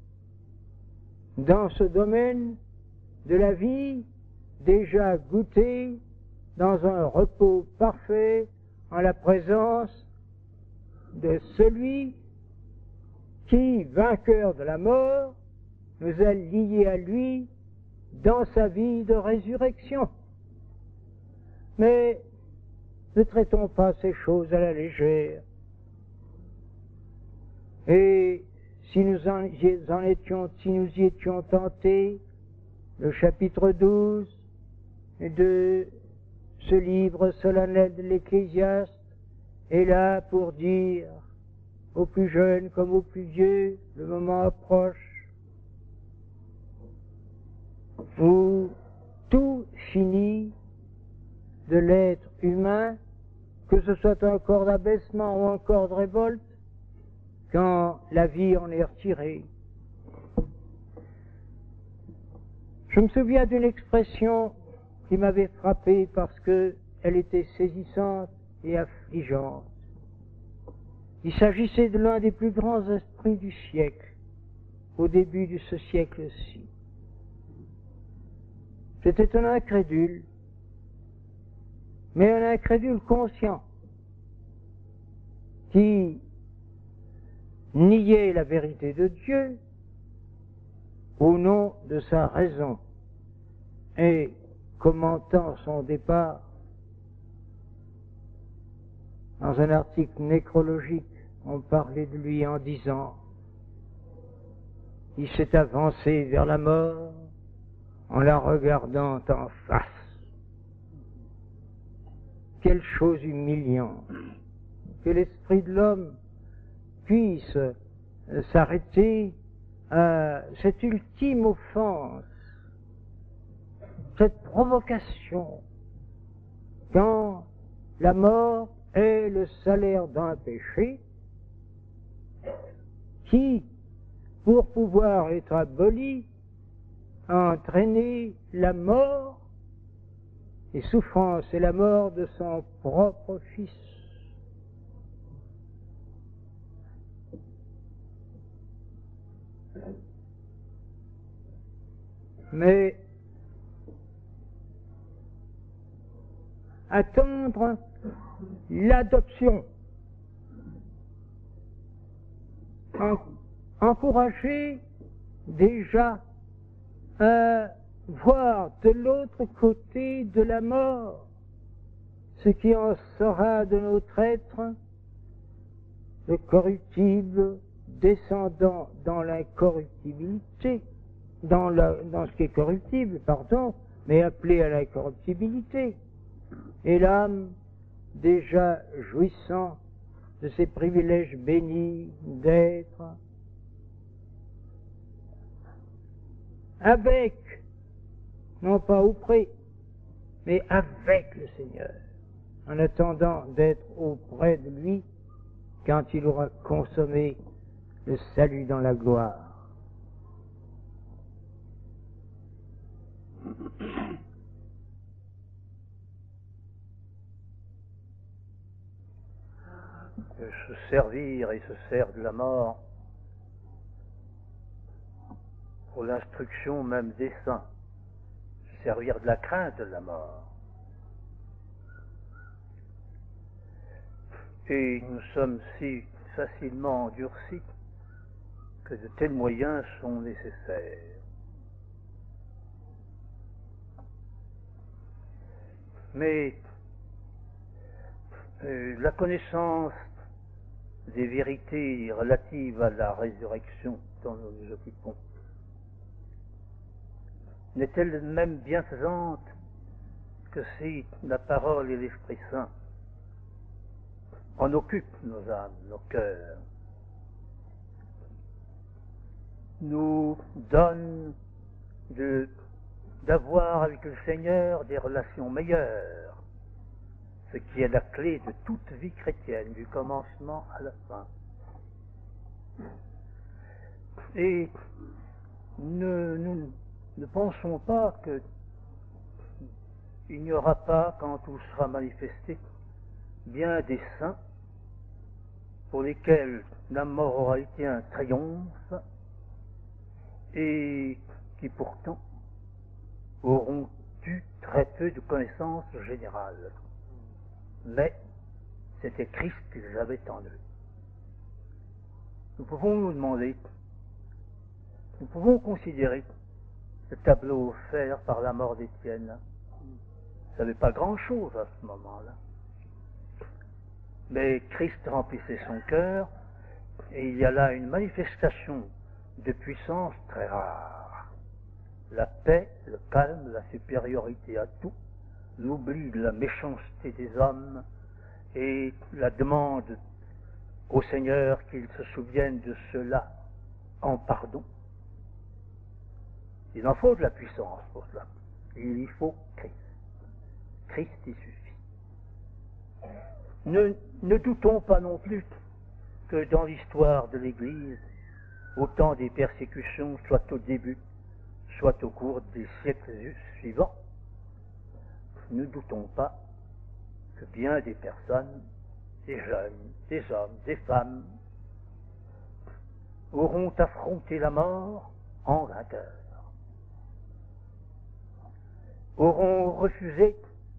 Dans ce domaine de la vie déjà goûtée dans un repos parfait en la présence de celui qui, vainqueur de la mort, nous a liés à lui dans sa vie de résurrection. Mais ne traitons pas ces choses à la légère. Et si nous y étions tentés, le chapitre 12 de ce livre solennel de l'Ecclésiaste est là pour dire aux plus jeunes comme aux plus vieux, le moment approche où tout finit de l'être humain, que ce soit un corps d'abaissement ou un corps de révolte, quand la vie en est retirée. Je me souviens d'une expression qui m'avait frappé parce qu'elle était saisissante et affligeante. Il s'agissait de l'un des plus grands esprits du siècle, au début de ce siècle-ci. C'était un incrédule, mais un incrédule conscient, qui niait la vérité de Dieu au nom de sa raison. Et commentant son départ, dans un article nécrologique, on parlait de lui en disant « Il s'est avancé vers la mort en la regardant en face. » Quelle chose humiliante que l'esprit de l'homme puisse s'arrêter à cette ultime offense, cette provocation, quand la mort est le salaire d'un péché qui, pour pouvoir être aboli, a entraîné la mort et souffrance et la mort de son propre Fils. Mais attendre l'adoption, encourager déjà à voir de l'autre côté de la mort ce qui en sera de notre être, le corruptible descendant dans l'incorruptibilité, dans ce qui est corruptible, pardon, mais appelé à l'incorruptibilité, et l'âme déjà jouissant de ces privilèges bénis d'être avec, non pas auprès, mais avec le Seigneur, en attendant d'être auprès de lui quand il aura consommé le salut dans la gloire. Se servir et se sert de la mort pour l'instruction même des saints, se servir de la crainte de la mort. Et nous sommes si facilement endurcis que de tels moyens sont nécessaires. Mais la connaissance des vérités relatives à la résurrection dont nous nous occupons n'est-elle même bienfaisante que si la parole et l'Esprit Saint en occupent nos âmes, nos cœurs, nous donnent d'avoir avec le Seigneur des relations meilleures, ce qui est la clé de toute vie chrétienne, du commencement à la fin. Et nous ne pensons pas qu'il n'y aura pas, quand tout sera manifesté, bien des saints pour lesquels la mort aura été un triomphe et qui pourtant auront eu très peu de connaissances générales. Mais c'était Christ qu'ils avaient en eux. Nous pouvons nous demander, nous pouvons considérer le tableau offert par la mort d'Étienne. Ça n'avait pas grand-chose à ce moment-là. Mais Christ remplissait son cœur Et il y a là une manifestation de puissance très rare. La paix, le calme, la supériorité à tout, l'oubli de la méchanceté des hommes et la demande au Seigneur qu'il se souvienne de cela en pardon. Il en faut de la puissance pour cela. Il y faut Christ. Christ y suffit. Ne doutons pas non plus que dans l'histoire de l'Église, autant des persécutions, soit au début, soit au cours des siècles suivants, ne doutons pas que bien des personnes, des jeunes, des hommes, des femmes, auront affronté la mort en vainqueurs, auront refusé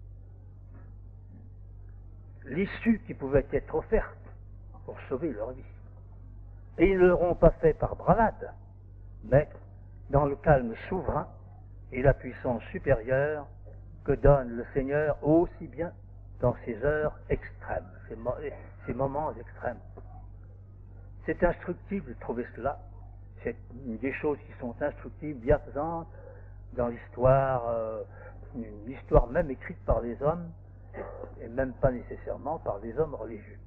l'issue qui pouvait être offerte pour sauver leur vie. Et ils ne l'auront pas fait par bravade, mais dans le calme souverain et la puissance supérieure que donne le Seigneur aussi bien dans ces heures extrêmes, ces moments extrêmes. C'est instructif de trouver cela. C'est une des choses qui sont instructives, bienfaisantes dans l'histoire, une histoire même écrite par les hommes, et même pas nécessairement par des hommes religieux.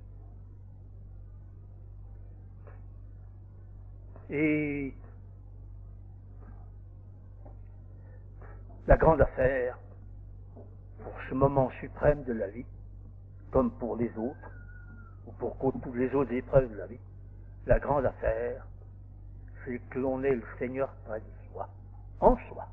Et la grande affaire, pour ce moment suprême de la vie, comme pour les autres, ou pour toutes les autres épreuves de la vie, la grande affaire, c'est que l'on ait le Seigneur près de soi, en soi.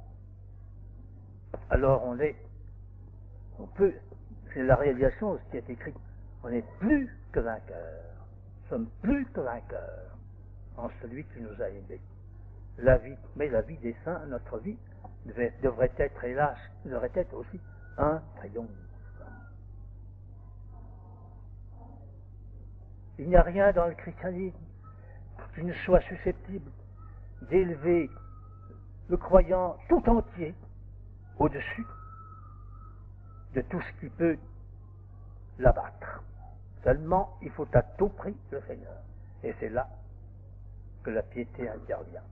Alors on peut, c'est la réalisation de ce qui est écrit, on n'est plus que vainqueurs, nous sommes plus que vainqueurs en celui qui nous a aimés. La vie, mais la vie des saints, notre vie, devrait être, hélas, devrait être aussi un triomphe. Il n'y a rien dans le christianisme qui ne soit susceptible d'élever le croyant tout entier au-dessus de tout ce qui peut l'abattre. Seulement, il faut à tout prix le Seigneur. Et c'est là que la piété intervient.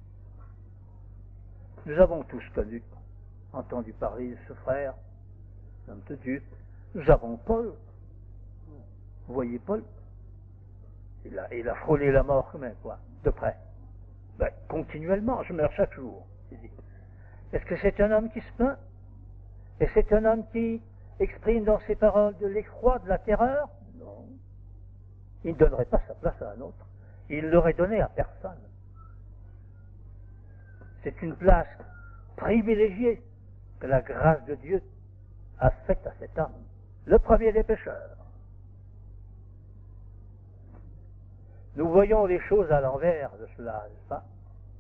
Nous avons tous connu, entendu parler de ce frère, l'homme de Dieu. Nous avons Paul. Vous voyez Paul? Il a frôlé la mort quand même, quoi, de près. Ben, continuellement, je meurs chaque jour. Est-ce que c'est un homme qui se plaint? Et c'est un homme qui exprime dans ses paroles de l'effroi, de la terreur? Non. Il ne donnerait pas sa place à un autre. Il ne l'aurait donnée à personne. C'est une place privilégiée que la grâce de Dieu a faite à cet homme, le premier des pécheurs. Nous voyons les choses à l'envers de cela, n'est-ce pas?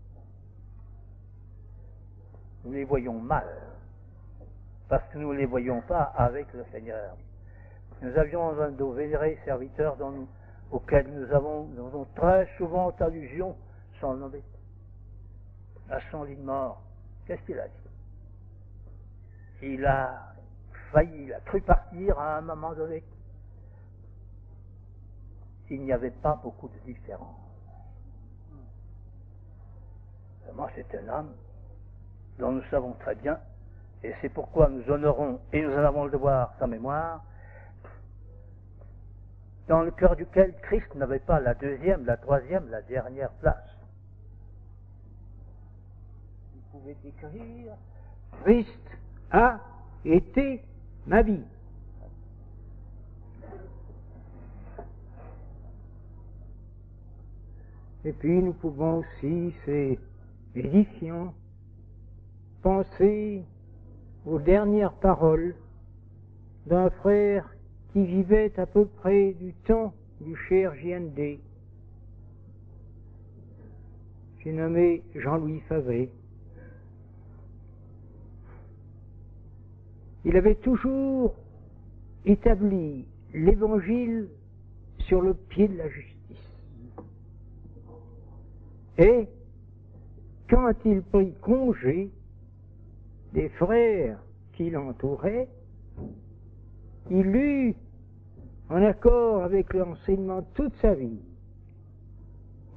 Nous les voyons mal, parce que nous ne les voyons pas avec le Seigneur. Nous avions un de nos vénérés serviteurs auxquels nous avons très souvent allusion, sans le nommer, à son lit de mort. Qu'est-ce qu'il a dit? Il a cru partir à un moment donné. Il n'y avait pas beaucoup de différence. Vraiment, c'est un homme dont nous savons très bien, et c'est pourquoi nous honorons, et nous en avons le devoir, sa mémoire, dans le cœur duquel Christ n'avait pas la deuxième, la troisième, la dernière place. Vous pouvez écrire, Christ a été ma vie. Et puis nous pouvons aussi, c'est édifiant, penser aux dernières paroles d'un frère qui vivait à peu près du temps du cher JND. J'ai nommé Jean-Louis Favré. Il avait toujours établi l'évangile sur le pied de la justice. Et quand il prit congé des frères qui l'entouraient, il eut, en accord avec l'enseignement toute sa vie,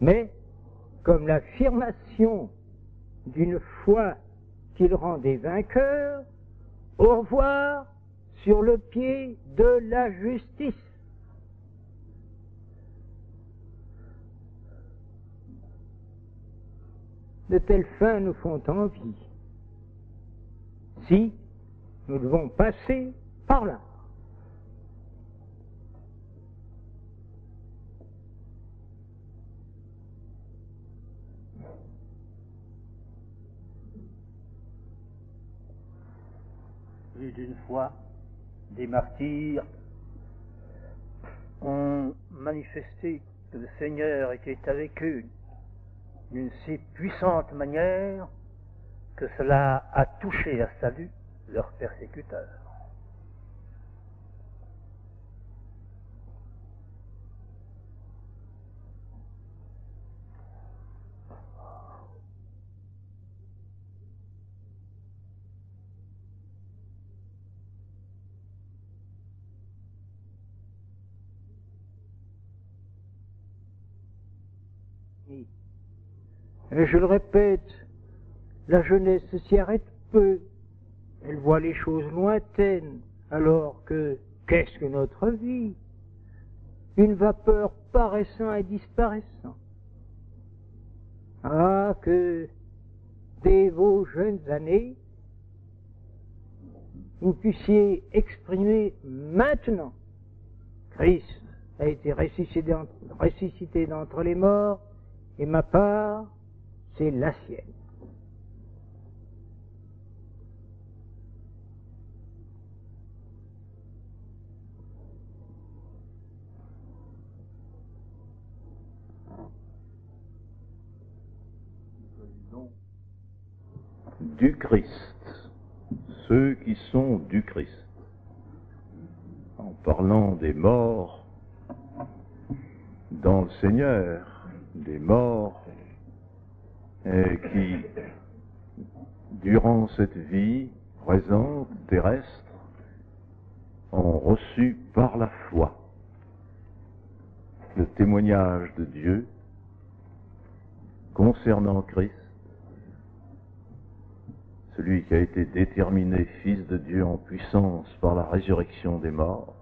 mais comme l'affirmation d'une foi qu'il rendait vainqueur, au revoir sur le pied de la justice. De telles fins nous font envie. Si nous devons passer par là. Plus d'une fois, des martyrs ont manifesté que le Seigneur était avec eux d'une si puissante manière que cela a touché à salut leurs persécuteurs. Et je le répète, la jeunesse s'y arrête peu. Elle voit les choses lointaines, alors que qu'est-ce que notre vie? Une vapeur paraissant et disparaissant. Ah, que dès vos jeunes années, vous puissiez exprimer maintenant: Christ a été ressuscité d'entre les morts, et ma part, c'est la sienne. Du Christ, ceux qui sont du Christ. En parlant des morts dans le Seigneur, des morts qui, durant cette vie présente, terrestre, ont reçu par la foi le témoignage de Dieu concernant Christ, celui qui a été déterminé Fils de Dieu en puissance par la résurrection des morts,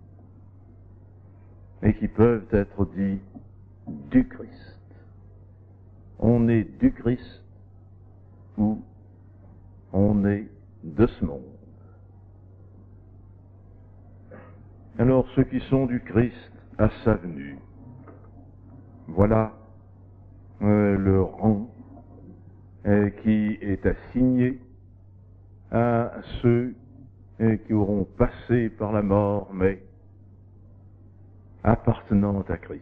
et qui peuvent être dits du Christ. On est du Christ ou on est de ce monde. Alors ceux qui sont du Christ à sa venue, voilà le rang qui est assigné à ceux qui auront passé par la mort, mais appartenant à Christ.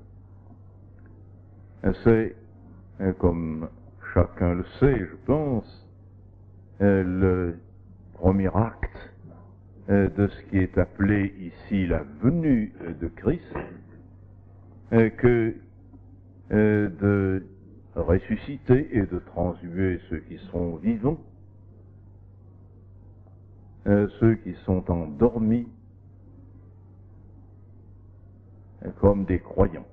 C'est, comme chacun le sait, je pense, le premier acte de ce qui est appelé ici la venue de Christ, que de ressusciter et de transhumer ceux qui seront vivants, ceux qui sont endormis comme des croyants.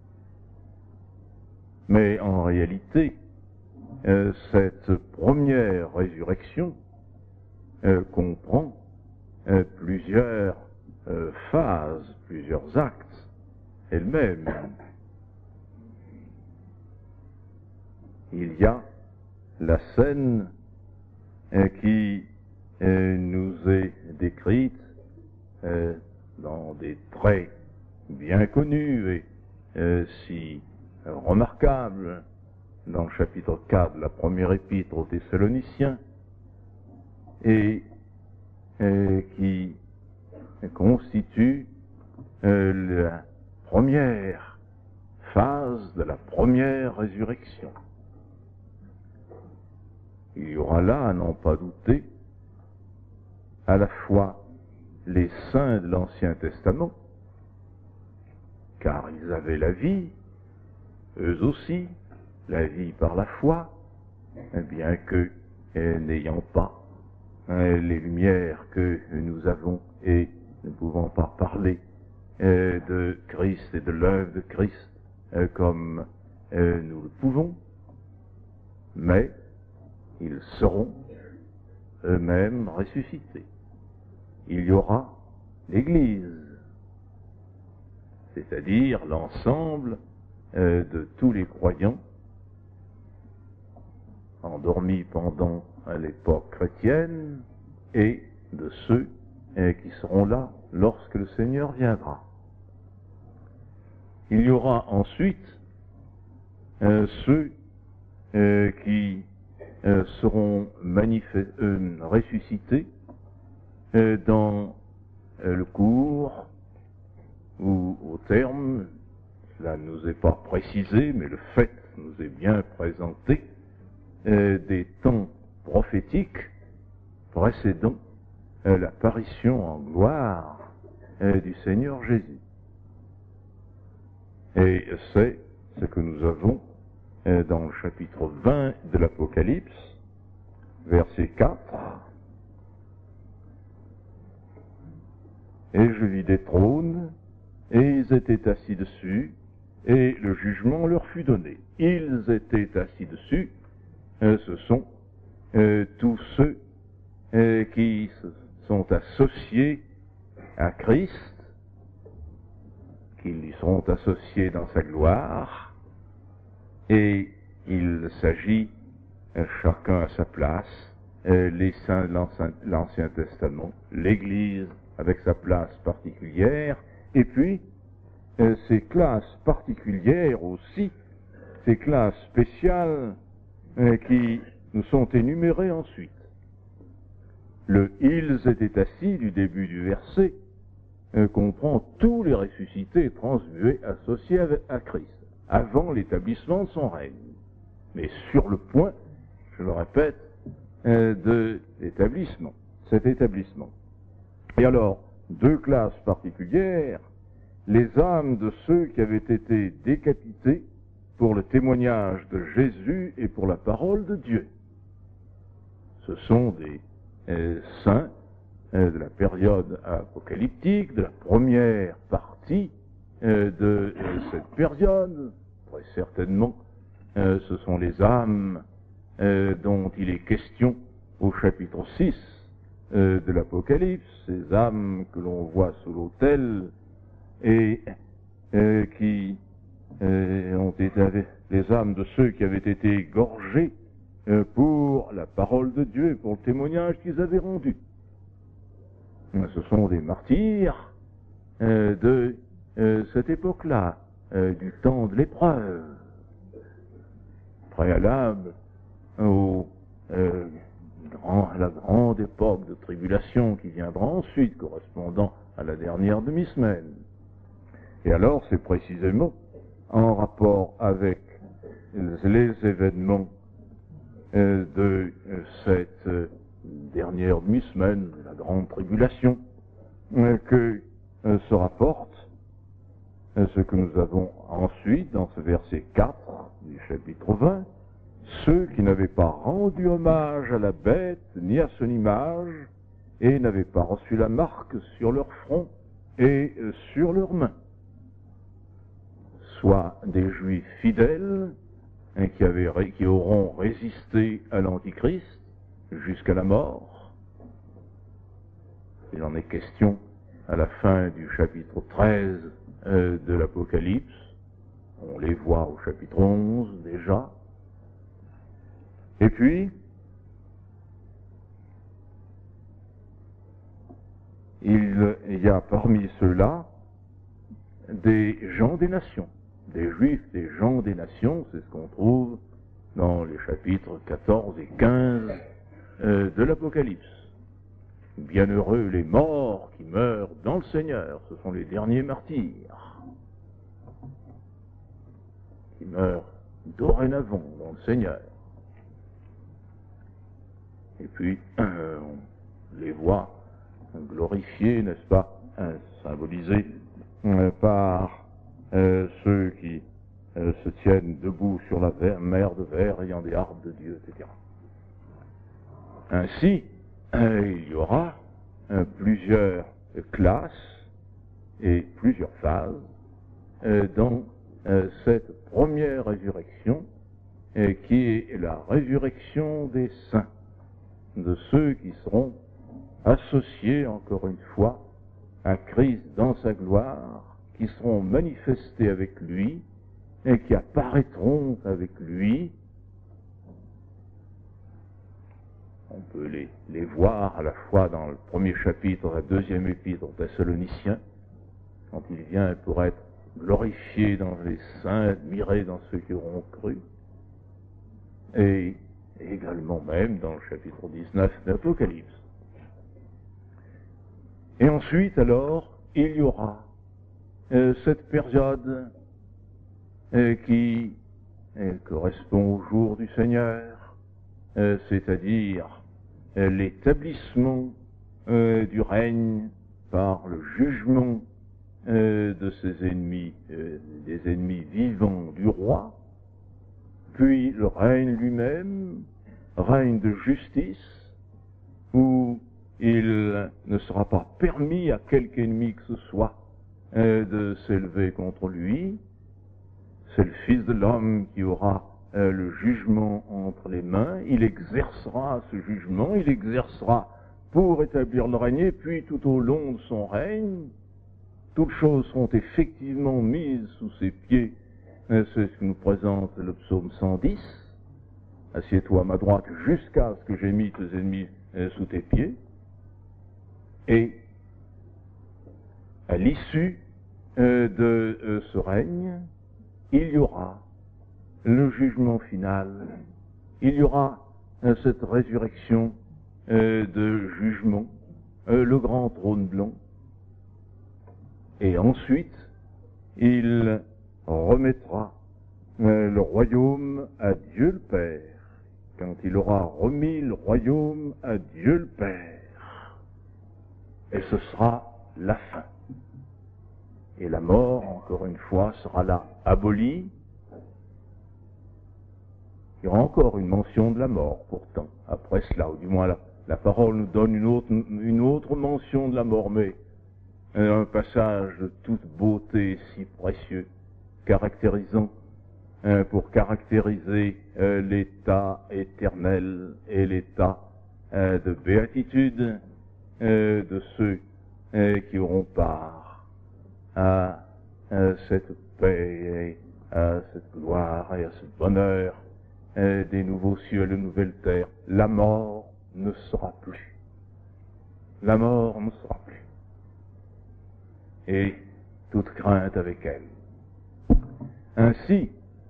Mais en réalité, cette première résurrection comprend plusieurs phases, plusieurs actes elle-même. Il y a la scène qui nous est décrite dans des traits bien connus et si remarquables dans le chapitre 4 de la première épître aux Thessaloniciens, et qui constitue la première phase de la première résurrection. Il y aura là, à n'en pas douter, à la fois les saints de l'Ancien Testament, car ils avaient la vie, eux aussi, la vie par la foi, bien que n'ayant pas les lumières que nous avons et ne pouvant pas parler de Christ et de l'œuvre de Christ comme nous le pouvons, mais ils seront eux-mêmes ressuscités. Il y aura l'Église, c'est-à-dire l'ensemble de tous les croyants endormis pendant l'époque chrétienne et de ceux qui seront là lorsque le Seigneur viendra. Il y aura ensuite ceux qui seront ressuscités dans le cours ou au terme, cela ne nous est pas précisé, mais le fait nous est bien présenté, des temps prophétiques précédant l'apparition en gloire du Seigneur Jésus. Et c'est ce que nous avons dans le chapitre 20 de l'Apocalypse, verset 4. Et je vis des trônes, et ils étaient assis dessus, et le jugement leur fut donné. Ils étaient assis dessus, ce sont tous ceux qui sont associés à Christ, qui lui seront associés dans sa gloire, et il s'agit, chacun à sa place, les saints de l'Ancien Testament, l'Église avec sa place particulière, et puis ces classes particulières aussi, ces classes spéciales qui nous sont énumérées ensuite. Le « ils étaient assis » du début du verset comprend tous les ressuscités transmués associés à Christ, avant l'établissement de son règne. Mais sur le point, je le répète, de l'établissement, cet établissement. Et alors, deux classes particulières, les âmes de ceux qui avaient été décapités pour le témoignage de Jésus et pour la parole de Dieu. Ce sont des saints de la période apocalyptique, de la première partie de cette période. Très certainement, ce sont les âmes dont il est question au chapitre 6 de l'Apocalypse, ces âmes que l'on voit sous l'autel et qui ont été les âmes de ceux qui avaient été égorgés pour la parole de Dieu, pour le témoignage qu'ils avaient rendu. Ce sont des martyrs de cette époque-là, du temps de l'épreuve, préalable à la grande époque de tribulation qui viendra ensuite, correspondant à la dernière demi-semaine. Et alors, c'est précisément en rapport avec les événements de cette dernière demi-semaine, de la grande tribulation, que se rapporte ce que nous avons ensuite dans ce verset 4 du chapitre 20, ceux qui n'avaient pas rendu hommage à la bête ni à son image et n'avaient pas reçu la marque sur leur front et sur leurs mains, soit des juifs fidèles qui auront résisté à l'Antichrist jusqu'à la mort. Il en est question à la fin du chapitre 13 de l'Apocalypse. On les voit au chapitre 11 déjà. Et puis, il y a parmi ceux-là des gens des nations, des juifs, des gens des nations, c'est ce qu'on trouve dans les chapitres 14 et 15 de l'Apocalypse. Bienheureux les morts qui meurent dans le Seigneur, ce sont les derniers martyrs, qui meurent dorénavant dans le Seigneur. Et puis, on les voit glorifiés, n'est-ce pas, symbolisés par ceux qui se tiennent debout sur la mer de verre ayant des harpes de Dieu, etc. Ainsi, il y aura plusieurs classes et plusieurs phases dans cette première résurrection qui est la résurrection des saints, de ceux qui seront associés encore une fois à Christ dans sa gloire, qui seront manifestés avec lui et qui apparaîtront avec lui. On peut les voir à la fois dans le premier chapitre, la deuxième épître aux Thessaloniciens, quand il vient pour être glorifié dans les saints, admiré dans ceux qui auront cru, et également même dans le chapitre 19 de l'Apocalypse. Et ensuite, alors, il y aura cette période qui correspond au jour du Seigneur, c'est-à-dire l'établissement du règne par le jugement de ses ennemis, des ennemis vivants du roi, puis le règne lui-même, règne de justice, où il ne sera pas permis à quelque ennemi que ce soit de s'élever contre lui. C'est le Fils de l'homme qui aura le jugement entre les mains. Il exercera ce jugement, il exercera pour établir le règne, et puis tout au long de son règne, toutes choses seront effectivement mises sous ses pieds. C'est ce que nous présente le psaume 110. Assieds-toi à ma droite jusqu'à ce que j'ai mis tes ennemis sous tes pieds. Et à l'issue de ce règne, il y aura le jugement final, il y aura cette résurrection de jugement, le grand trône blanc, et ensuite il remettra le royaume à Dieu le Père. Quand il aura remis le royaume à Dieu le Père, et ce sera la fin. Et la mort, encore une fois, sera là abolie. Il y aura encore une mention de la mort, pourtant, après cela, ou du moins la parole nous donne une autre mention de la mort, mais un passage de toute beauté si précieux, caractérisant, pour caractériser l'état éternel et l'état de béatitude de ceux qui auront part à cette paix, et à cette gloire et à ce bonheur des nouveaux cieux et de nouvelles terres. La mort ne sera plus. La mort ne sera plus. Et toute crainte avec elle. Ainsi,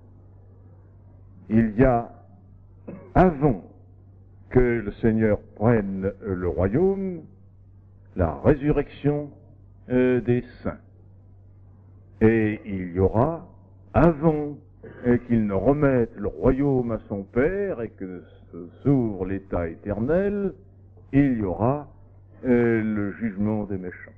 il y a, avant que le Seigneur prenne le royaume, la résurrection des saints. Et il y aura, avant qu'il ne remette le royaume à son Père et que s'ouvre l'état éternel, il y aura le jugement des méchants.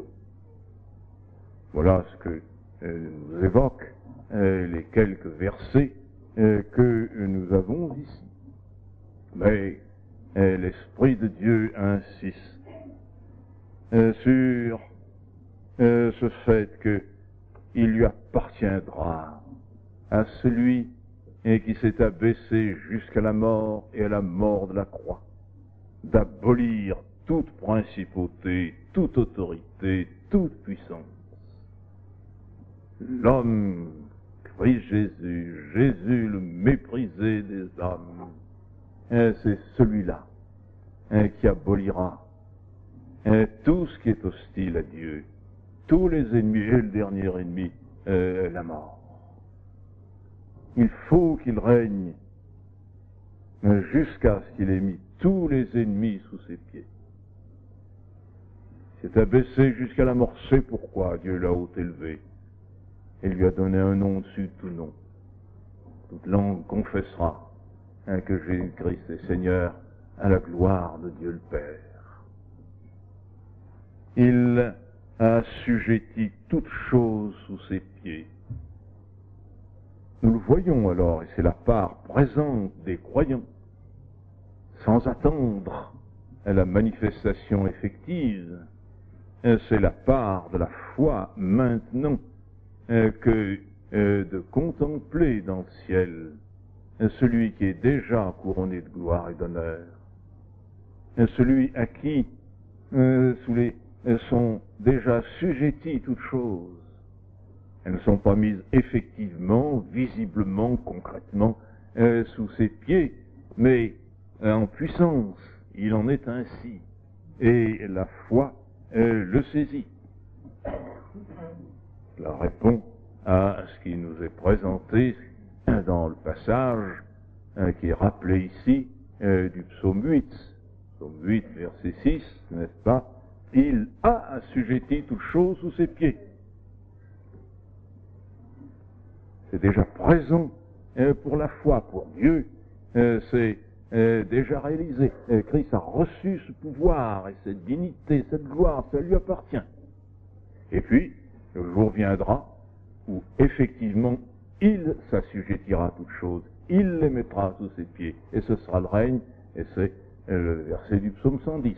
Voilà ce que nous évoquent les quelques versets que nous avons ici. Mais l'Esprit de Dieu insiste sur ce fait qu'il lui appartiendra à celui qui s'est abaissé jusqu'à la mort et à la mort de la croix, d'abolir toute principauté, toute autorité, toute puissance. L'homme, Christ Jésus, Jésus le méprisé des hommes, c'est celui-là qui abolira tout ce qui est hostile à Dieu, tous les ennemis, et le dernier ennemi, la mort. Il faut qu'il règne jusqu'à ce qu'il ait mis tous les ennemis sous ses pieds. Il s'est abaissé jusqu'à la mort, c'est pourquoi Dieu l'a haut élevé et lui a donné un nom dessus de tout nom. Toute langue confessera que Jésus-Christ est Seigneur, à la gloire de Dieu le Père. Il a assujetti toutes choses sous ses pieds. Nous le voyons alors, et c'est la part présente des croyants, sans attendre la manifestation effective. C'est la part de la foi maintenant que de contempler dans le ciel celui qui est déjà couronné de gloire et d'honneur, celui à qui sont déjà sujetties toutes choses. Elles ne sont pas mises effectivement, visiblement, concrètement sous ses pieds, mais en puissance. Il en est ainsi. Et la foi le saisit. Cela répond à ce qui nous est présenté dans le passage qui est rappelé ici du psaume 8. Psaume 8, verset 6, n'est-ce pas? Il a assujetti toutes choses sous ses pieds. C'est déjà présent pour la foi, pour Dieu, c'est déjà réalisé. Christ a reçu ce pouvoir et cette dignité, cette gloire, ça lui appartient. Et puis, le jour viendra où effectivement il s'assujettira à toutes choses, il les mettra sous ses pieds, et ce sera le règne, et c'est le verset du psaume 110.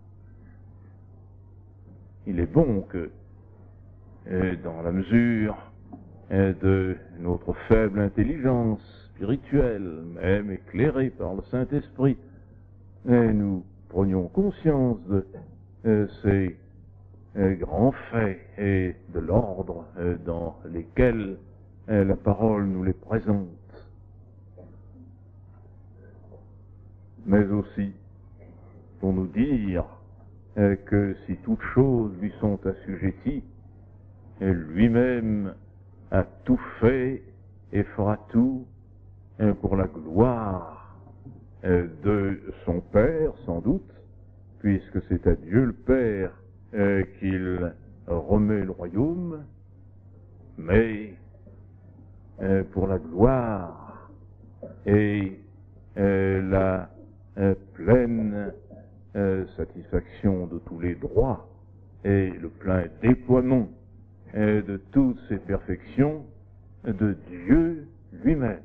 Il est bon que, dans la mesure de notre faible intelligence spirituelle, même éclairée par le Saint-Esprit, nous prenions conscience de ces grands faits et de l'ordre dans lesquels la parole nous les présente. Mais aussi pour nous dire que si toutes choses lui sont assujetties, lui-même a tout fait et fera tout pour la gloire de son Père, sans doute, puisque c'est à Dieu le Père qu'il remet le royaume, mais pour la gloire et la pleine satisfaction de tous les droits et le plein déploiement de toutes ces perfections de Dieu lui-même.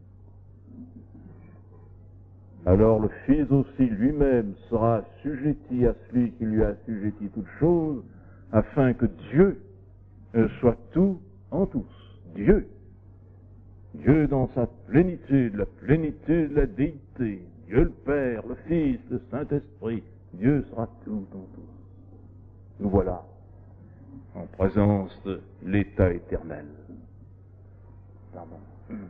Alors le Fils aussi lui-même sera assujetti à celui qui lui a assujetti toutes choses, afin que Dieu soit tout en tous. Dieu dans sa plénitude, la plénitude de la déité, Dieu le Père, le Fils, le Saint-Esprit, Dieu sera tout en tous. Nous voilà en présence de l'état éternel. Pardon.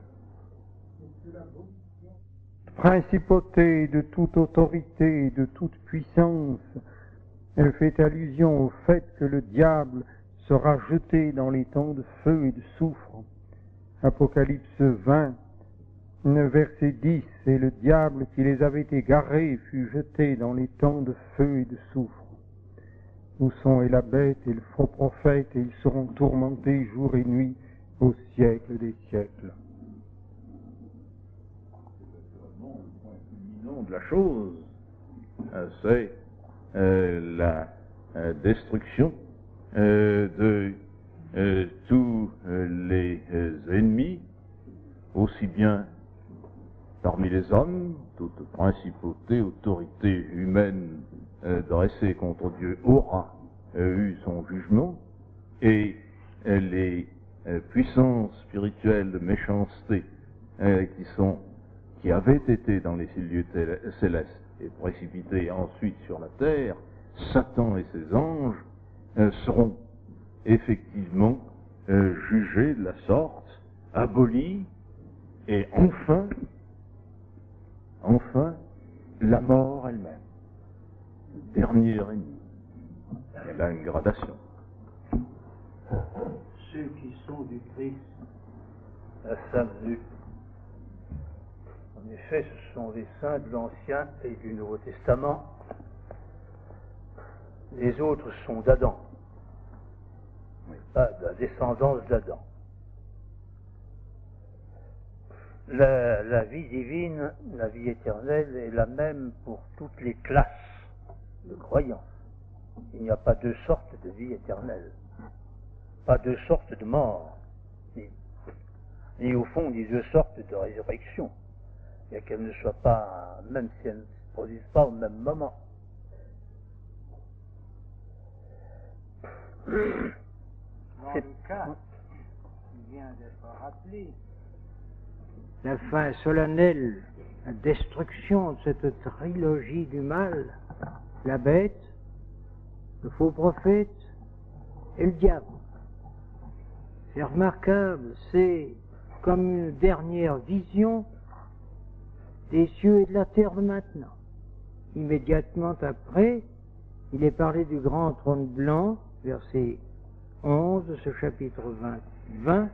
Principauté de toute autorité, de toute puissance, elle fait allusion au fait que le diable sera jeté dans les temps de feu et de soufre. Apocalypse 20, verset 10, et le diable qui les avait égarés fut jeté dans les temps de feu et de soufre, où sont et la bête et le faux prophète, et ils seront tourmentés jour et nuit au siècle des siècles. Le nom de la chose, c'est la destruction de tous les ennemis, aussi bien parmi les hommes, toute principauté, autorité humaine dressée contre Dieu aura eu son jugement, et les puissances spirituelles de méchanceté qui avaient été dans les lieux célestes et précipités ensuite sur la terre, Satan et ses anges seront effectivement jugés de la sorte, abolis, et enfin, la mort elle-même, le dernier ennemi. Elle a une gradation. Ceux qui sont du Christ à sa venue. En effet, ce sont les saints de l'Ancien et du Nouveau Testament. Les autres sont d'Adam, pas de la descendance d'Adam. La vie divine, la vie éternelle est la même pour toutes les classes de croyants. Il n'y a pas deux sortes de vie éternelle, pas deux sortes de mort, ni au fond ni deux sortes de résurrection, bien qu'elles ne soient pas, même si elles ne se produisent pas au même moment. Dans le cas, il vient vient d'être rappelé, la fin solennelle, la destruction de cette trilogie du mal, la bête, le faux prophète et le diable. C'est remarquable, c'est comme une dernière vision des cieux et de la terre de maintenant. Immédiatement après, il est parlé du grand trône blanc, verset 11 de ce chapitre 20,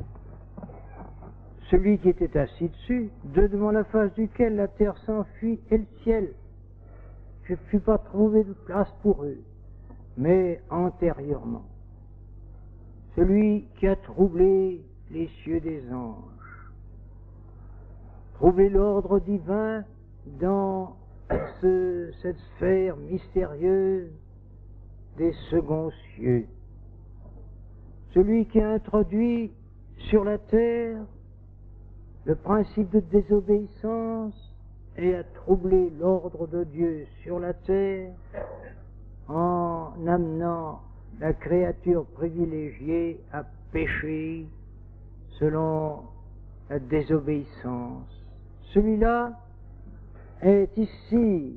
celui qui était assis dessus, devant la face duquel la terre s'enfuit et le ciel. Je ne puis pas trouver de place pour eux, mais antérieurement. Celui qui a troublé les cieux des anges, troublé l'ordre divin dans cette sphère mystérieuse des seconds cieux. Celui qui a introduit sur la terre le principe de désobéissance et a troublé l'ordre de Dieu sur la terre en amenant la créature privilégiée à pécher selon la désobéissance. Celui-là est ici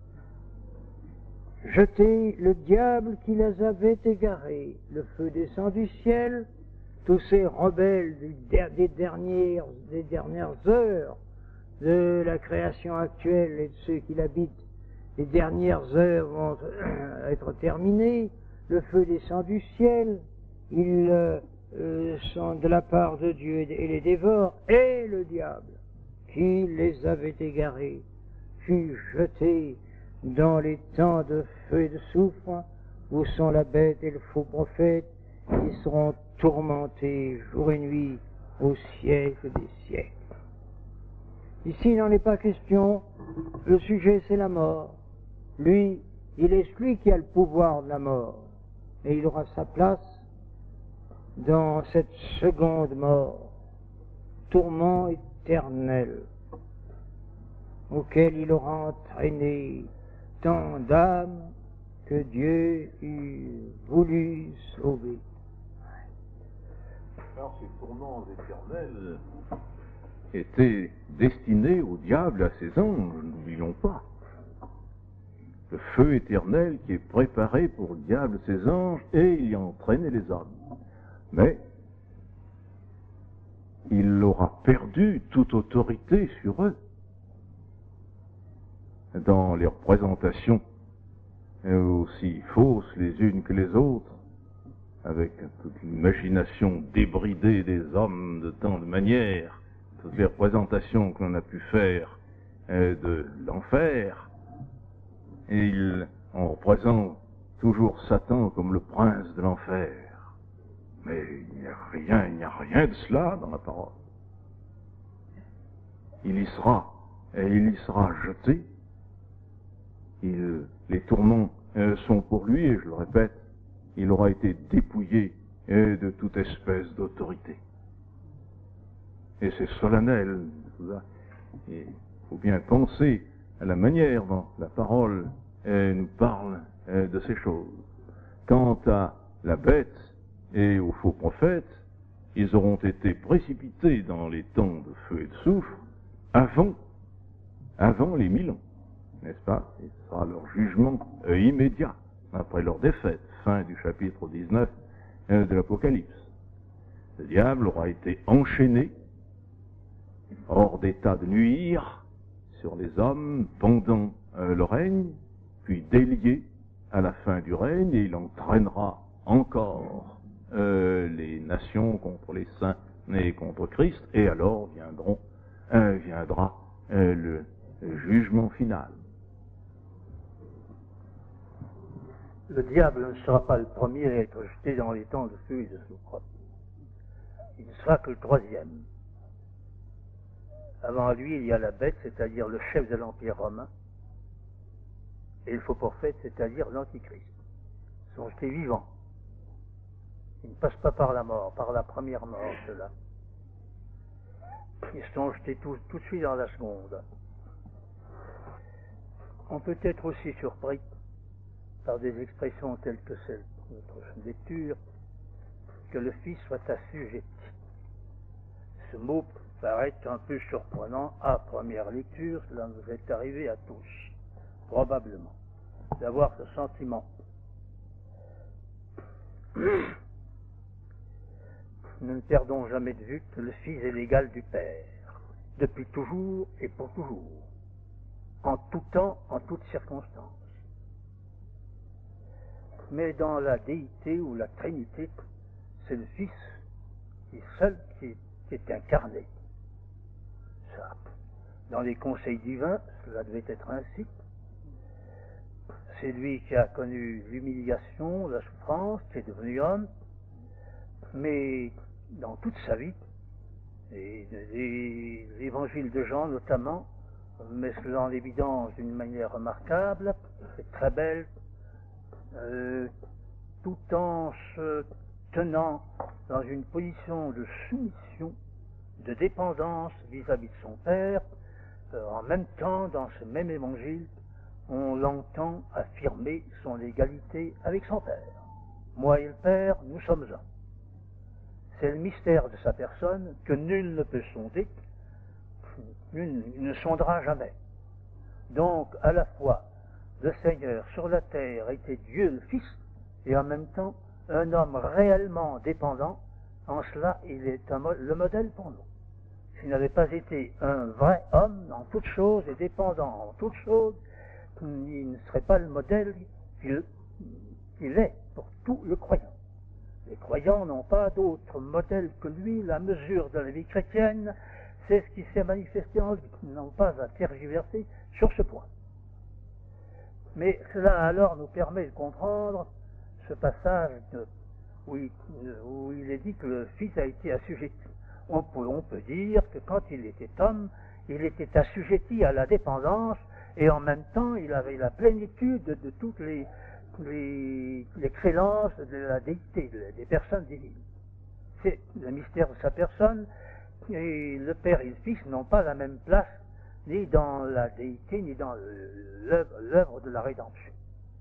jeté le diable qui les avait égarés. Le feu descend du ciel, tous ces rebelles des dernières heures de la création actuelle et de ceux qui l'habitent, les dernières heures vont être terminées. Le feu descend du ciel, ils sont de la part de Dieu et les dévorent, et le diable qui les avait égarés fut jeté dans les temps de feu et de soufre, où sont la bête et le faux prophète, qui seront tourmentés jour et nuit au siècle des siècles. Ici, il n'en est pas question. Le sujet, c'est la mort. Lui, il est celui qui a le pouvoir de la mort. Et il aura sa place dans cette seconde mort, tourment éternel, auquel il aura entraîné tant d'âmes que Dieu eût voulu sauver. Alors, ces tourments éternels étaient destinés au diable et à ses anges, n'oublions pas. Le feu éternel qui est préparé pour le diable et ses anges, et il y a entraîné les hommes. Mais il aura perdu toute autorité sur eux. Dans les représentations aussi fausses les unes que les autres, avec toute l'imagination débridée des hommes de tant de manières, toutes les représentations qu'on a pu faire de l'enfer, et on représente toujours Satan comme le prince de l'enfer. Mais il n'y a rien de cela dans la parole. Il y sera, et il y sera jeté. Les tourments sont pour lui, et je le répète, il aura été dépouillé de toute espèce d'autorité. Et c'est solennel. Il faut bien penser à la manière dont la parole nous parle de ces choses. Quant à la bête et aux faux prophètes, ils auront été précipités dans les temps de feu et de soufre avant les 1000 ans, n'est-ce pas? Et ce sera leur jugement immédiat après leur défaite, fin du chapitre 19 de l'Apocalypse. Le diable aura été enchaîné, hors d'état de nuire, sur les hommes pendant le règne, puis délié à la fin du règne, et il entraînera encore les nations contre les saints et contre Christ, et alors viendra le jugement final. Le diable ne sera pas le premier à être jeté dans les temps de feu et de soufre. Il ne sera que le troisième. Avant lui, il y a la bête, c'est-à-dire le chef de l'Empire romain, et le faux prophète, c'est-à-dire l'Antichrist. Ils sont jetés vivants. Ils ne passent pas par la mort, par la première mort, ceux-là. Ils sont jetés tout de suite dans la seconde. On peut être aussi surpris par des expressions telles que celles de notre lecture, que le Fils soit assujetti. Ce mot paraît un peu surprenant à première lecture, cela nous est arrivé à tous, probablement, d'avoir ce sentiment. Nous ne perdons jamais de vue que le Fils est l'égal du Père, depuis toujours et pour toujours, en tout temps, en toutes circonstances. Mais dans la déité ou la Trinité, c'est le Fils qui seul qui est incarné. Ça, dans les conseils divins, cela devait être ainsi. C'est lui qui a connu l'humiliation, la souffrance, qui est devenu homme, mais dans toute sa vie, et l'évangile de Jean notamment, met cela en évidence d'une manière remarquable, c'est très belle, tout en se tenant dans une position de soumission, de dépendance vis-à-vis de son Père, en même temps, dans ce même évangile, on l'entend affirmer son égalité avec son Père. Moi et le Père, nous sommes un. C'est le mystère de sa personne que nul ne peut sonder, nul ne sondera jamais. Donc, à la fois, le Seigneur sur la terre était Dieu le Fils, et en même temps, un homme réellement dépendant. En cela, il est le modèle pour nous. S'il n'avait pas été un vrai homme en toutes choses et dépendant en toutes choses, il ne serait pas le modèle qu'il est pour tout le croyant. Les croyants n'ont pas d'autre modèle que lui. La mesure de la vie chrétienne, c'est ce qui s'est manifesté en lui. Ils n'ont pas à tergiverser sur ce point. Mais cela alors nous permet de comprendre ce passage où il est dit que le Fils a été assujetti. On peut dire que quand il était homme, il était assujetti à la dépendance et en même temps il avait la plénitude de toutes les l'excellence de la déité, des personnes divines. C'est le mystère de sa personne, et le Père et le Fils n'ont pas la même place, ni dans la déité, ni dans l'œuvre de la rédemption.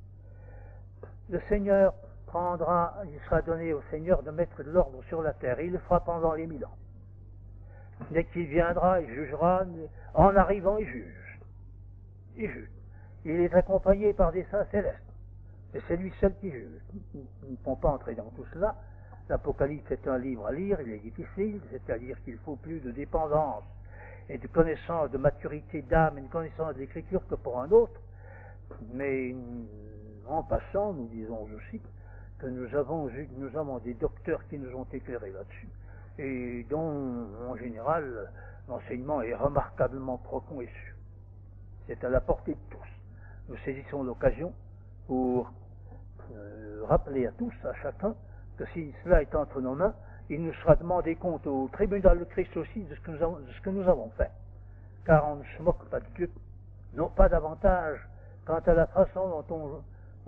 Le Seigneur il sera donné au Seigneur de mettre de l'ordre sur la terre, et il le fera pendant les 1000 ans. Dès qu'il viendra, il jugera, en arrivant, il juge. Il juge. Il est accompagné par des saints célestes. Et c'est lui seul qui juge. Nous ne pouvons pas entrer dans tout cela. L'Apocalypse est un livre à lire, il est difficile, c'est-à-dire qu'il faut plus de dépendance et de connaissance, de maturité d'âme et de connaissance de l'écriture que pour un autre. Mais en passant, nous disons aussi que nous avons des docteurs qui nous ont éclairés là-dessus, et dont, en général, l'enseignement est remarquablement profond et sûr. C'est à la portée de tous. Nous saisissons l'occasion pour rappeler à tous, à chacun, que si cela est entre nos mains, il nous sera demandé compte au tribunal de Christ aussi de ce que nous avons fait. Car on ne se moque pas de Dieu, non pas davantage quant à la façon dont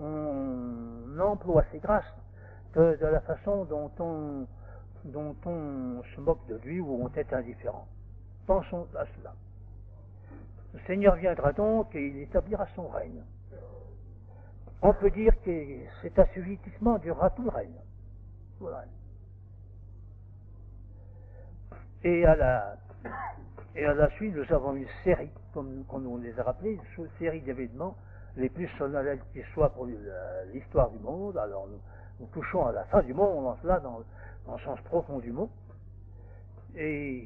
on emploie ses grâces, que de la façon dont on se moque de lui ou on est indifférent. Pensons à cela. Le Seigneur viendra donc et il établira son règne. On peut dire que cet assujettissement durera tout le règne. Voilà. Et à la suite, nous avons une série, comme on les a rappelés, une série d'événements les plus solennels qui soient pour l'histoire du monde. Alors nous touchons à la fin du monde, en cela, dans le sens profond du mot. Et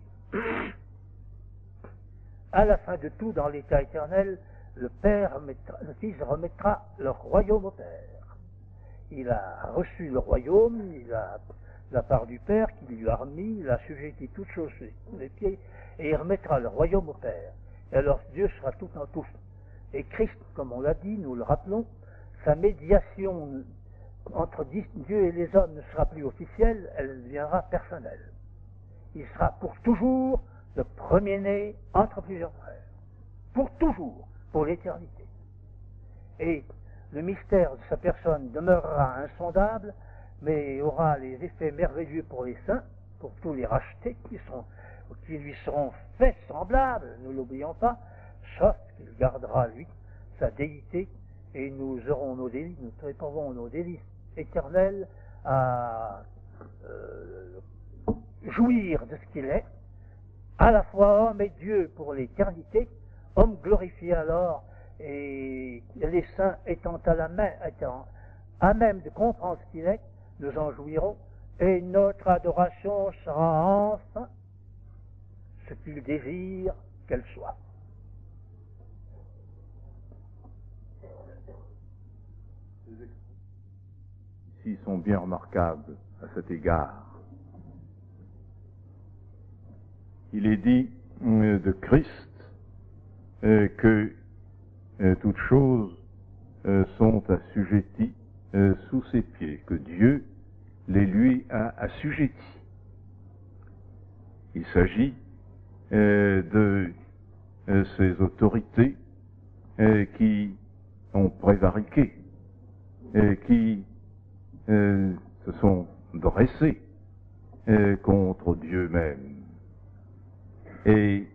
à la fin de tout, dans l'état éternel, le Fils remettra leur royaume au Père. Il a reçu le royaume, il a la part du Père qui lui a remis, il a assujetti toutes choses sous les pieds, et il remettra le royaume au Père. Et alors Dieu sera tout en tous. Et Christ, comme on l'a dit, nous le rappelons, sa médiation entre Dieu et les hommes ne sera plus officielle, elle deviendra personnelle. Il sera pour toujours le premier-né entre plusieurs frères. Pour toujours, pour l'éternité. Et le mystère de sa personne demeurera insondable, mais aura les effets merveilleux pour les saints, pour tous les rachetés qui lui seront faits semblables, ne l'oublions pas, sauf qu'il gardera, lui, sa déité, et nous aurons nos délices, nous trouverons nos délices éternels à jouir de ce qu'il est, à la fois homme et Dieu pour l'éternité, homme glorifié alors, et les saints étant à même de comprendre ce qu'il est, nous en jouirons, et notre adoration sera enfin ce qu'il désire qu'elle soit. Ici sont bien remarquables à cet égard. Il est dit de Christ que toutes choses sont assujetties sous ses pieds, que Dieu les lui a assujetties. Il s'agit de ces autorités qui ont prévariqué, qui se sont dressées contre Dieu même. Et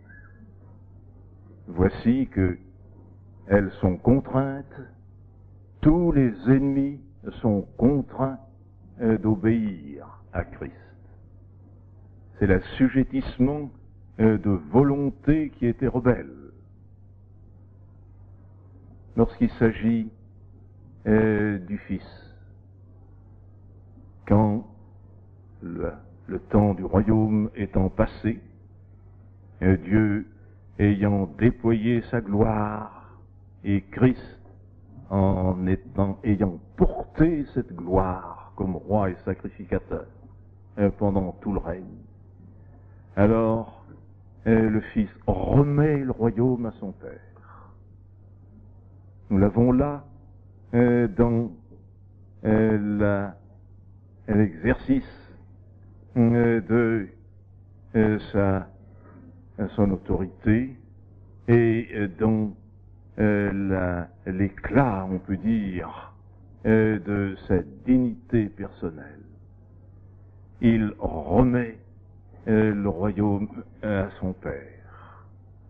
voici que elles sont contraintes, tous les ennemis sont contraints d'obéir à Christ. C'est l'assujettissement de volonté qui était rebelle. Lorsqu'il s'agit du Fils, quand le temps du royaume étant passé, Dieu ayant déployé sa gloire et Christ ayant porté cette gloire comme roi et sacrificateur pendant tout le règne, alors le Fils remet le royaume à son Père. Nous l'avons là dans l'exercice de son autorité et dans l'éclat, on peut dire, de sa dignité personnelle. Il remet le royaume à son Père.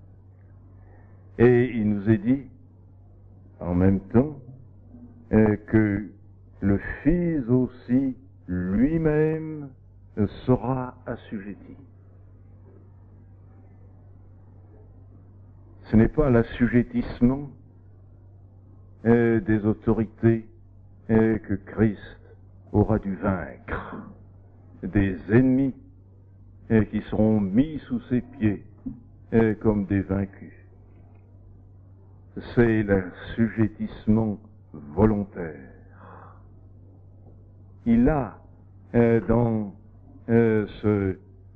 Et il nous est dit, en même temps, que le Fils aussi, lui-même, sera assujetti. Ce n'est pas l'assujettissement des autorités que Christ aura dû vaincre, des ennemis qui seront mis sous ses pieds comme des vaincus. C'est l'assujettissement volontaire. Il a dans ce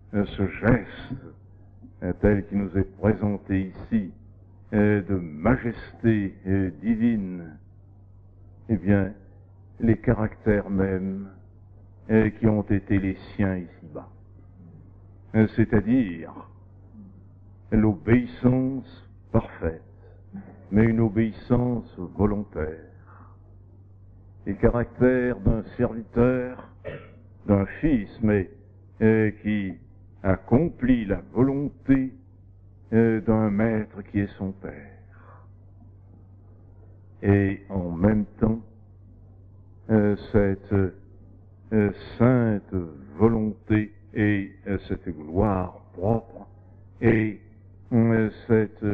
geste tel qu'il nous est présenté ici, de majesté divine, eh bien, les caractères mêmes qui ont été les siens ici-bas. C'est-à-dire l'obéissance parfaite, mais une obéissance volontaire. Les caractères d'un serviteur, d'un fils, mais qui accomplit la volonté d'un maître qui est son Père. Et en même temps, cette sainte volonté et cette gloire propre et cette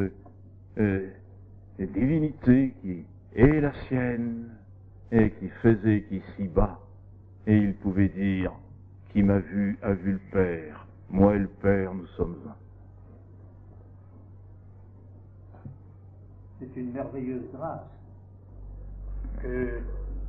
divinité qui est la sienne et qui faisait qu'ici-bas, et il pouvait dire, qui m'a vu a vu le Père, moi et le Père nous sommes un. C'est une merveilleuse grâce que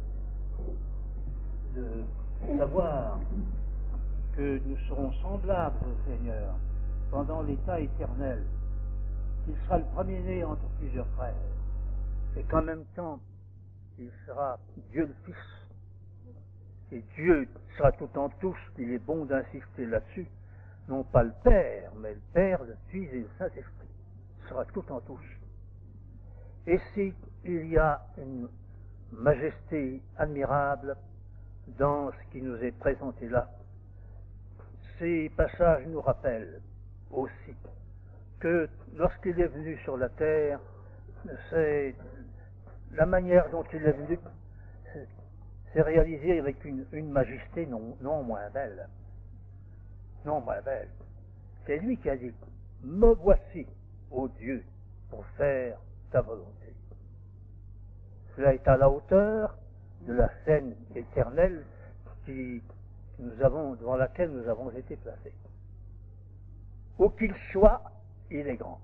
de savoir que nous serons semblables au Seigneur pendant l'état éternel, qu'il sera le premier-né entre plusieurs frères, et qu'en même temps, il sera Dieu le Fils, et Dieu sera tout en tous, il est bon d'insister là-dessus, non pas le Père, mais le Père, le Fils et le Saint-Esprit, sera tout en tous. Et s'il y a une majesté admirable dans ce qui nous est présenté là, ces passages nous rappellent aussi que lorsqu'il est venu sur la terre, c'est la manière dont il est venu, c'est réalisé avec une majesté non moins belle. Non moins belle. C'est lui qui a dit, me voici, ô Dieu, pour faire ta volonté. Cela est à la hauteur de la scène éternelle devant laquelle nous avons été placés. Où qu'il soit, il est grand.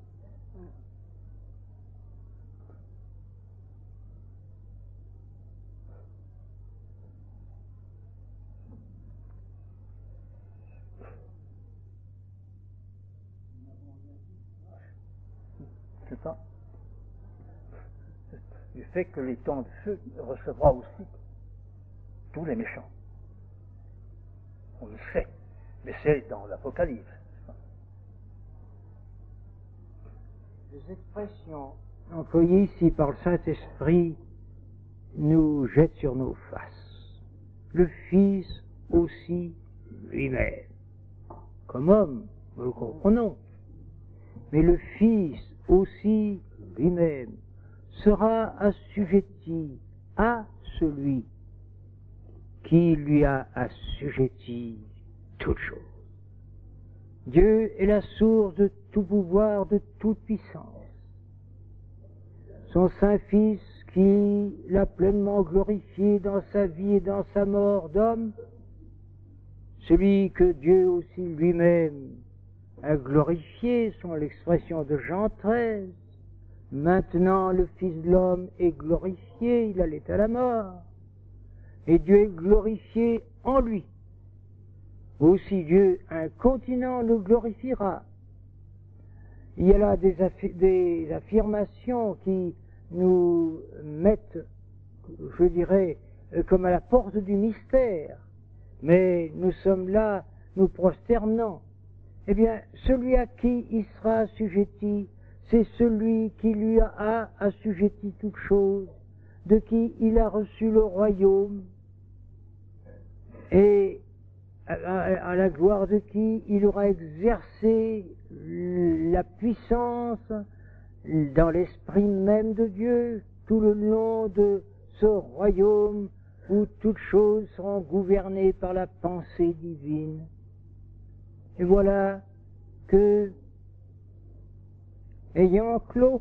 C'est ça. Du fait que les temps de feu recevra aussi tous les méchants. On le sait, mais c'est dans l'Apocalypse. Les expressions employées ici par le Saint-Esprit nous jettent sur nos faces. Le Fils aussi lui-même. Comme homme, nous le comprenons. Mais le Fils aussi lui-même sera assujetti à celui qui lui a assujetti toutes choses. Dieu est la source de tout pouvoir, de toute puissance. Son Saint-Fils qui l'a pleinement glorifié dans sa vie et dans sa mort d'homme, celui que Dieu aussi lui-même a glorifié, selon l'expression de Jean 13. Maintenant le Fils de l'homme est glorifié, il allait à la mort. Et Dieu est glorifié en lui. Aussi Dieu, incontinent, le glorifiera. Il y a là des affirmations qui nous mettent, je dirais, comme à la porte du mystère. Mais nous sommes là, nous prosternant. Eh bien, celui à qui il sera assujetti, c'est celui qui lui a assujetti toutes choses, de qui il a reçu le royaume, et à la gloire de qui il aura exercé la puissance dans l'esprit même de Dieu, tout le long de ce royaume où toutes choses seront gouvernées par la pensée divine. Et voilà que, ayant clos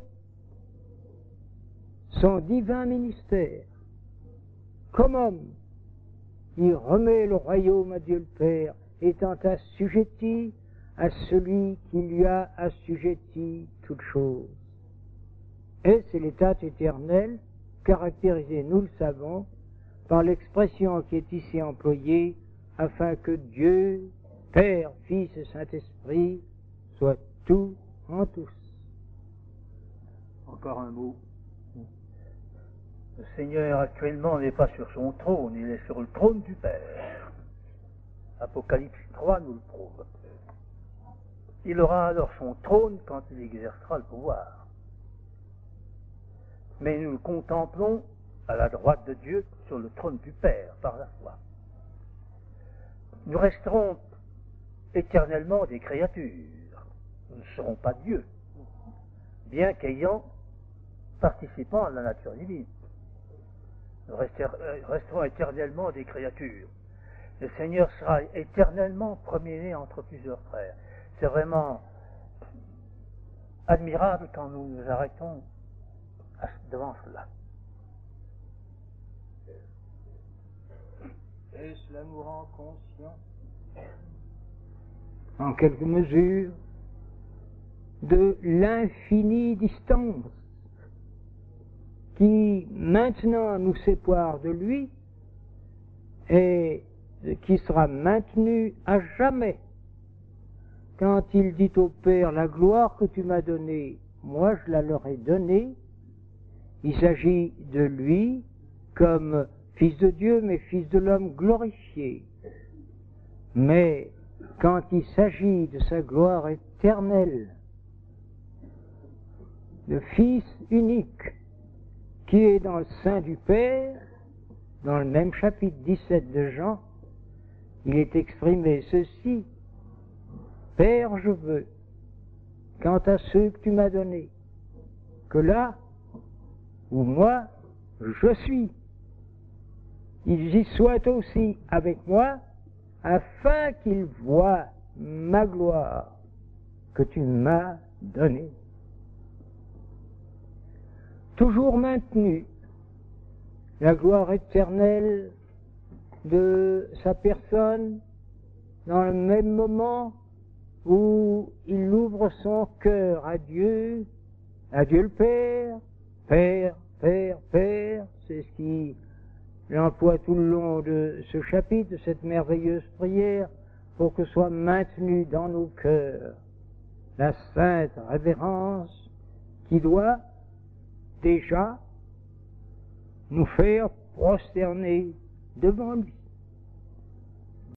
son divin ministère, comme homme, il remet le royaume à Dieu le Père, étant assujetti à celui qui lui a assujetti toutes choses. Et c'est l'état éternel, caractérisé, nous le savons, par l'expression qui est ici employée, afin que Dieu, Père, Fils et Saint-Esprit, soient tout en tous. Encore un mot. Le Seigneur actuellement n'est pas sur son trône, il est sur le trône du Père. Apocalypse 3 nous le prouve. Il aura alors son trône quand il exercera le pouvoir. Mais nous le contemplons à la droite de Dieu sur le trône du Père par la foi. Nous resterons éternellement des créatures. Nous ne serons pas Dieu, bien qu'ayant participant à la nature divine. Nous resterons éternellement des créatures. Le Seigneur sera éternellement premier-né entre plusieurs frères. C'est vraiment admirable quand nous nous arrêtons devant cela. Et cela nous rend conscients, en quelque mesure, de l'infinie distance qui maintenant nous sépare de lui et qui sera maintenue à jamais. Quand il dit au Père, la gloire que tu m'as donnée, moi je la leur ai donnée, il s'agit de lui comme Fils de Dieu, mais Fils de l'homme glorifié. Mais quand il s'agit de sa gloire éternelle, le Fils unique, qui est dans le sein du Père, dans le même chapitre 17 de Jean, il est exprimé ceci: Père, je veux, quant à ceux que tu m'as donnés, que là où moi je suis, ils y soient aussi avec moi, afin qu'ils voient ma gloire que tu m'as donné. Toujours maintenu la gloire éternelle de sa personne dans le même moment où il ouvre son cœur à Dieu le Père, Père, Père, Père, c'est ce qui l'emploie tout le long de ce chapitre, de cette merveilleuse prière, pour que soit maintenue dans nos cœurs la sainte révérence qui doit déjà nous faire prosterner devant lui.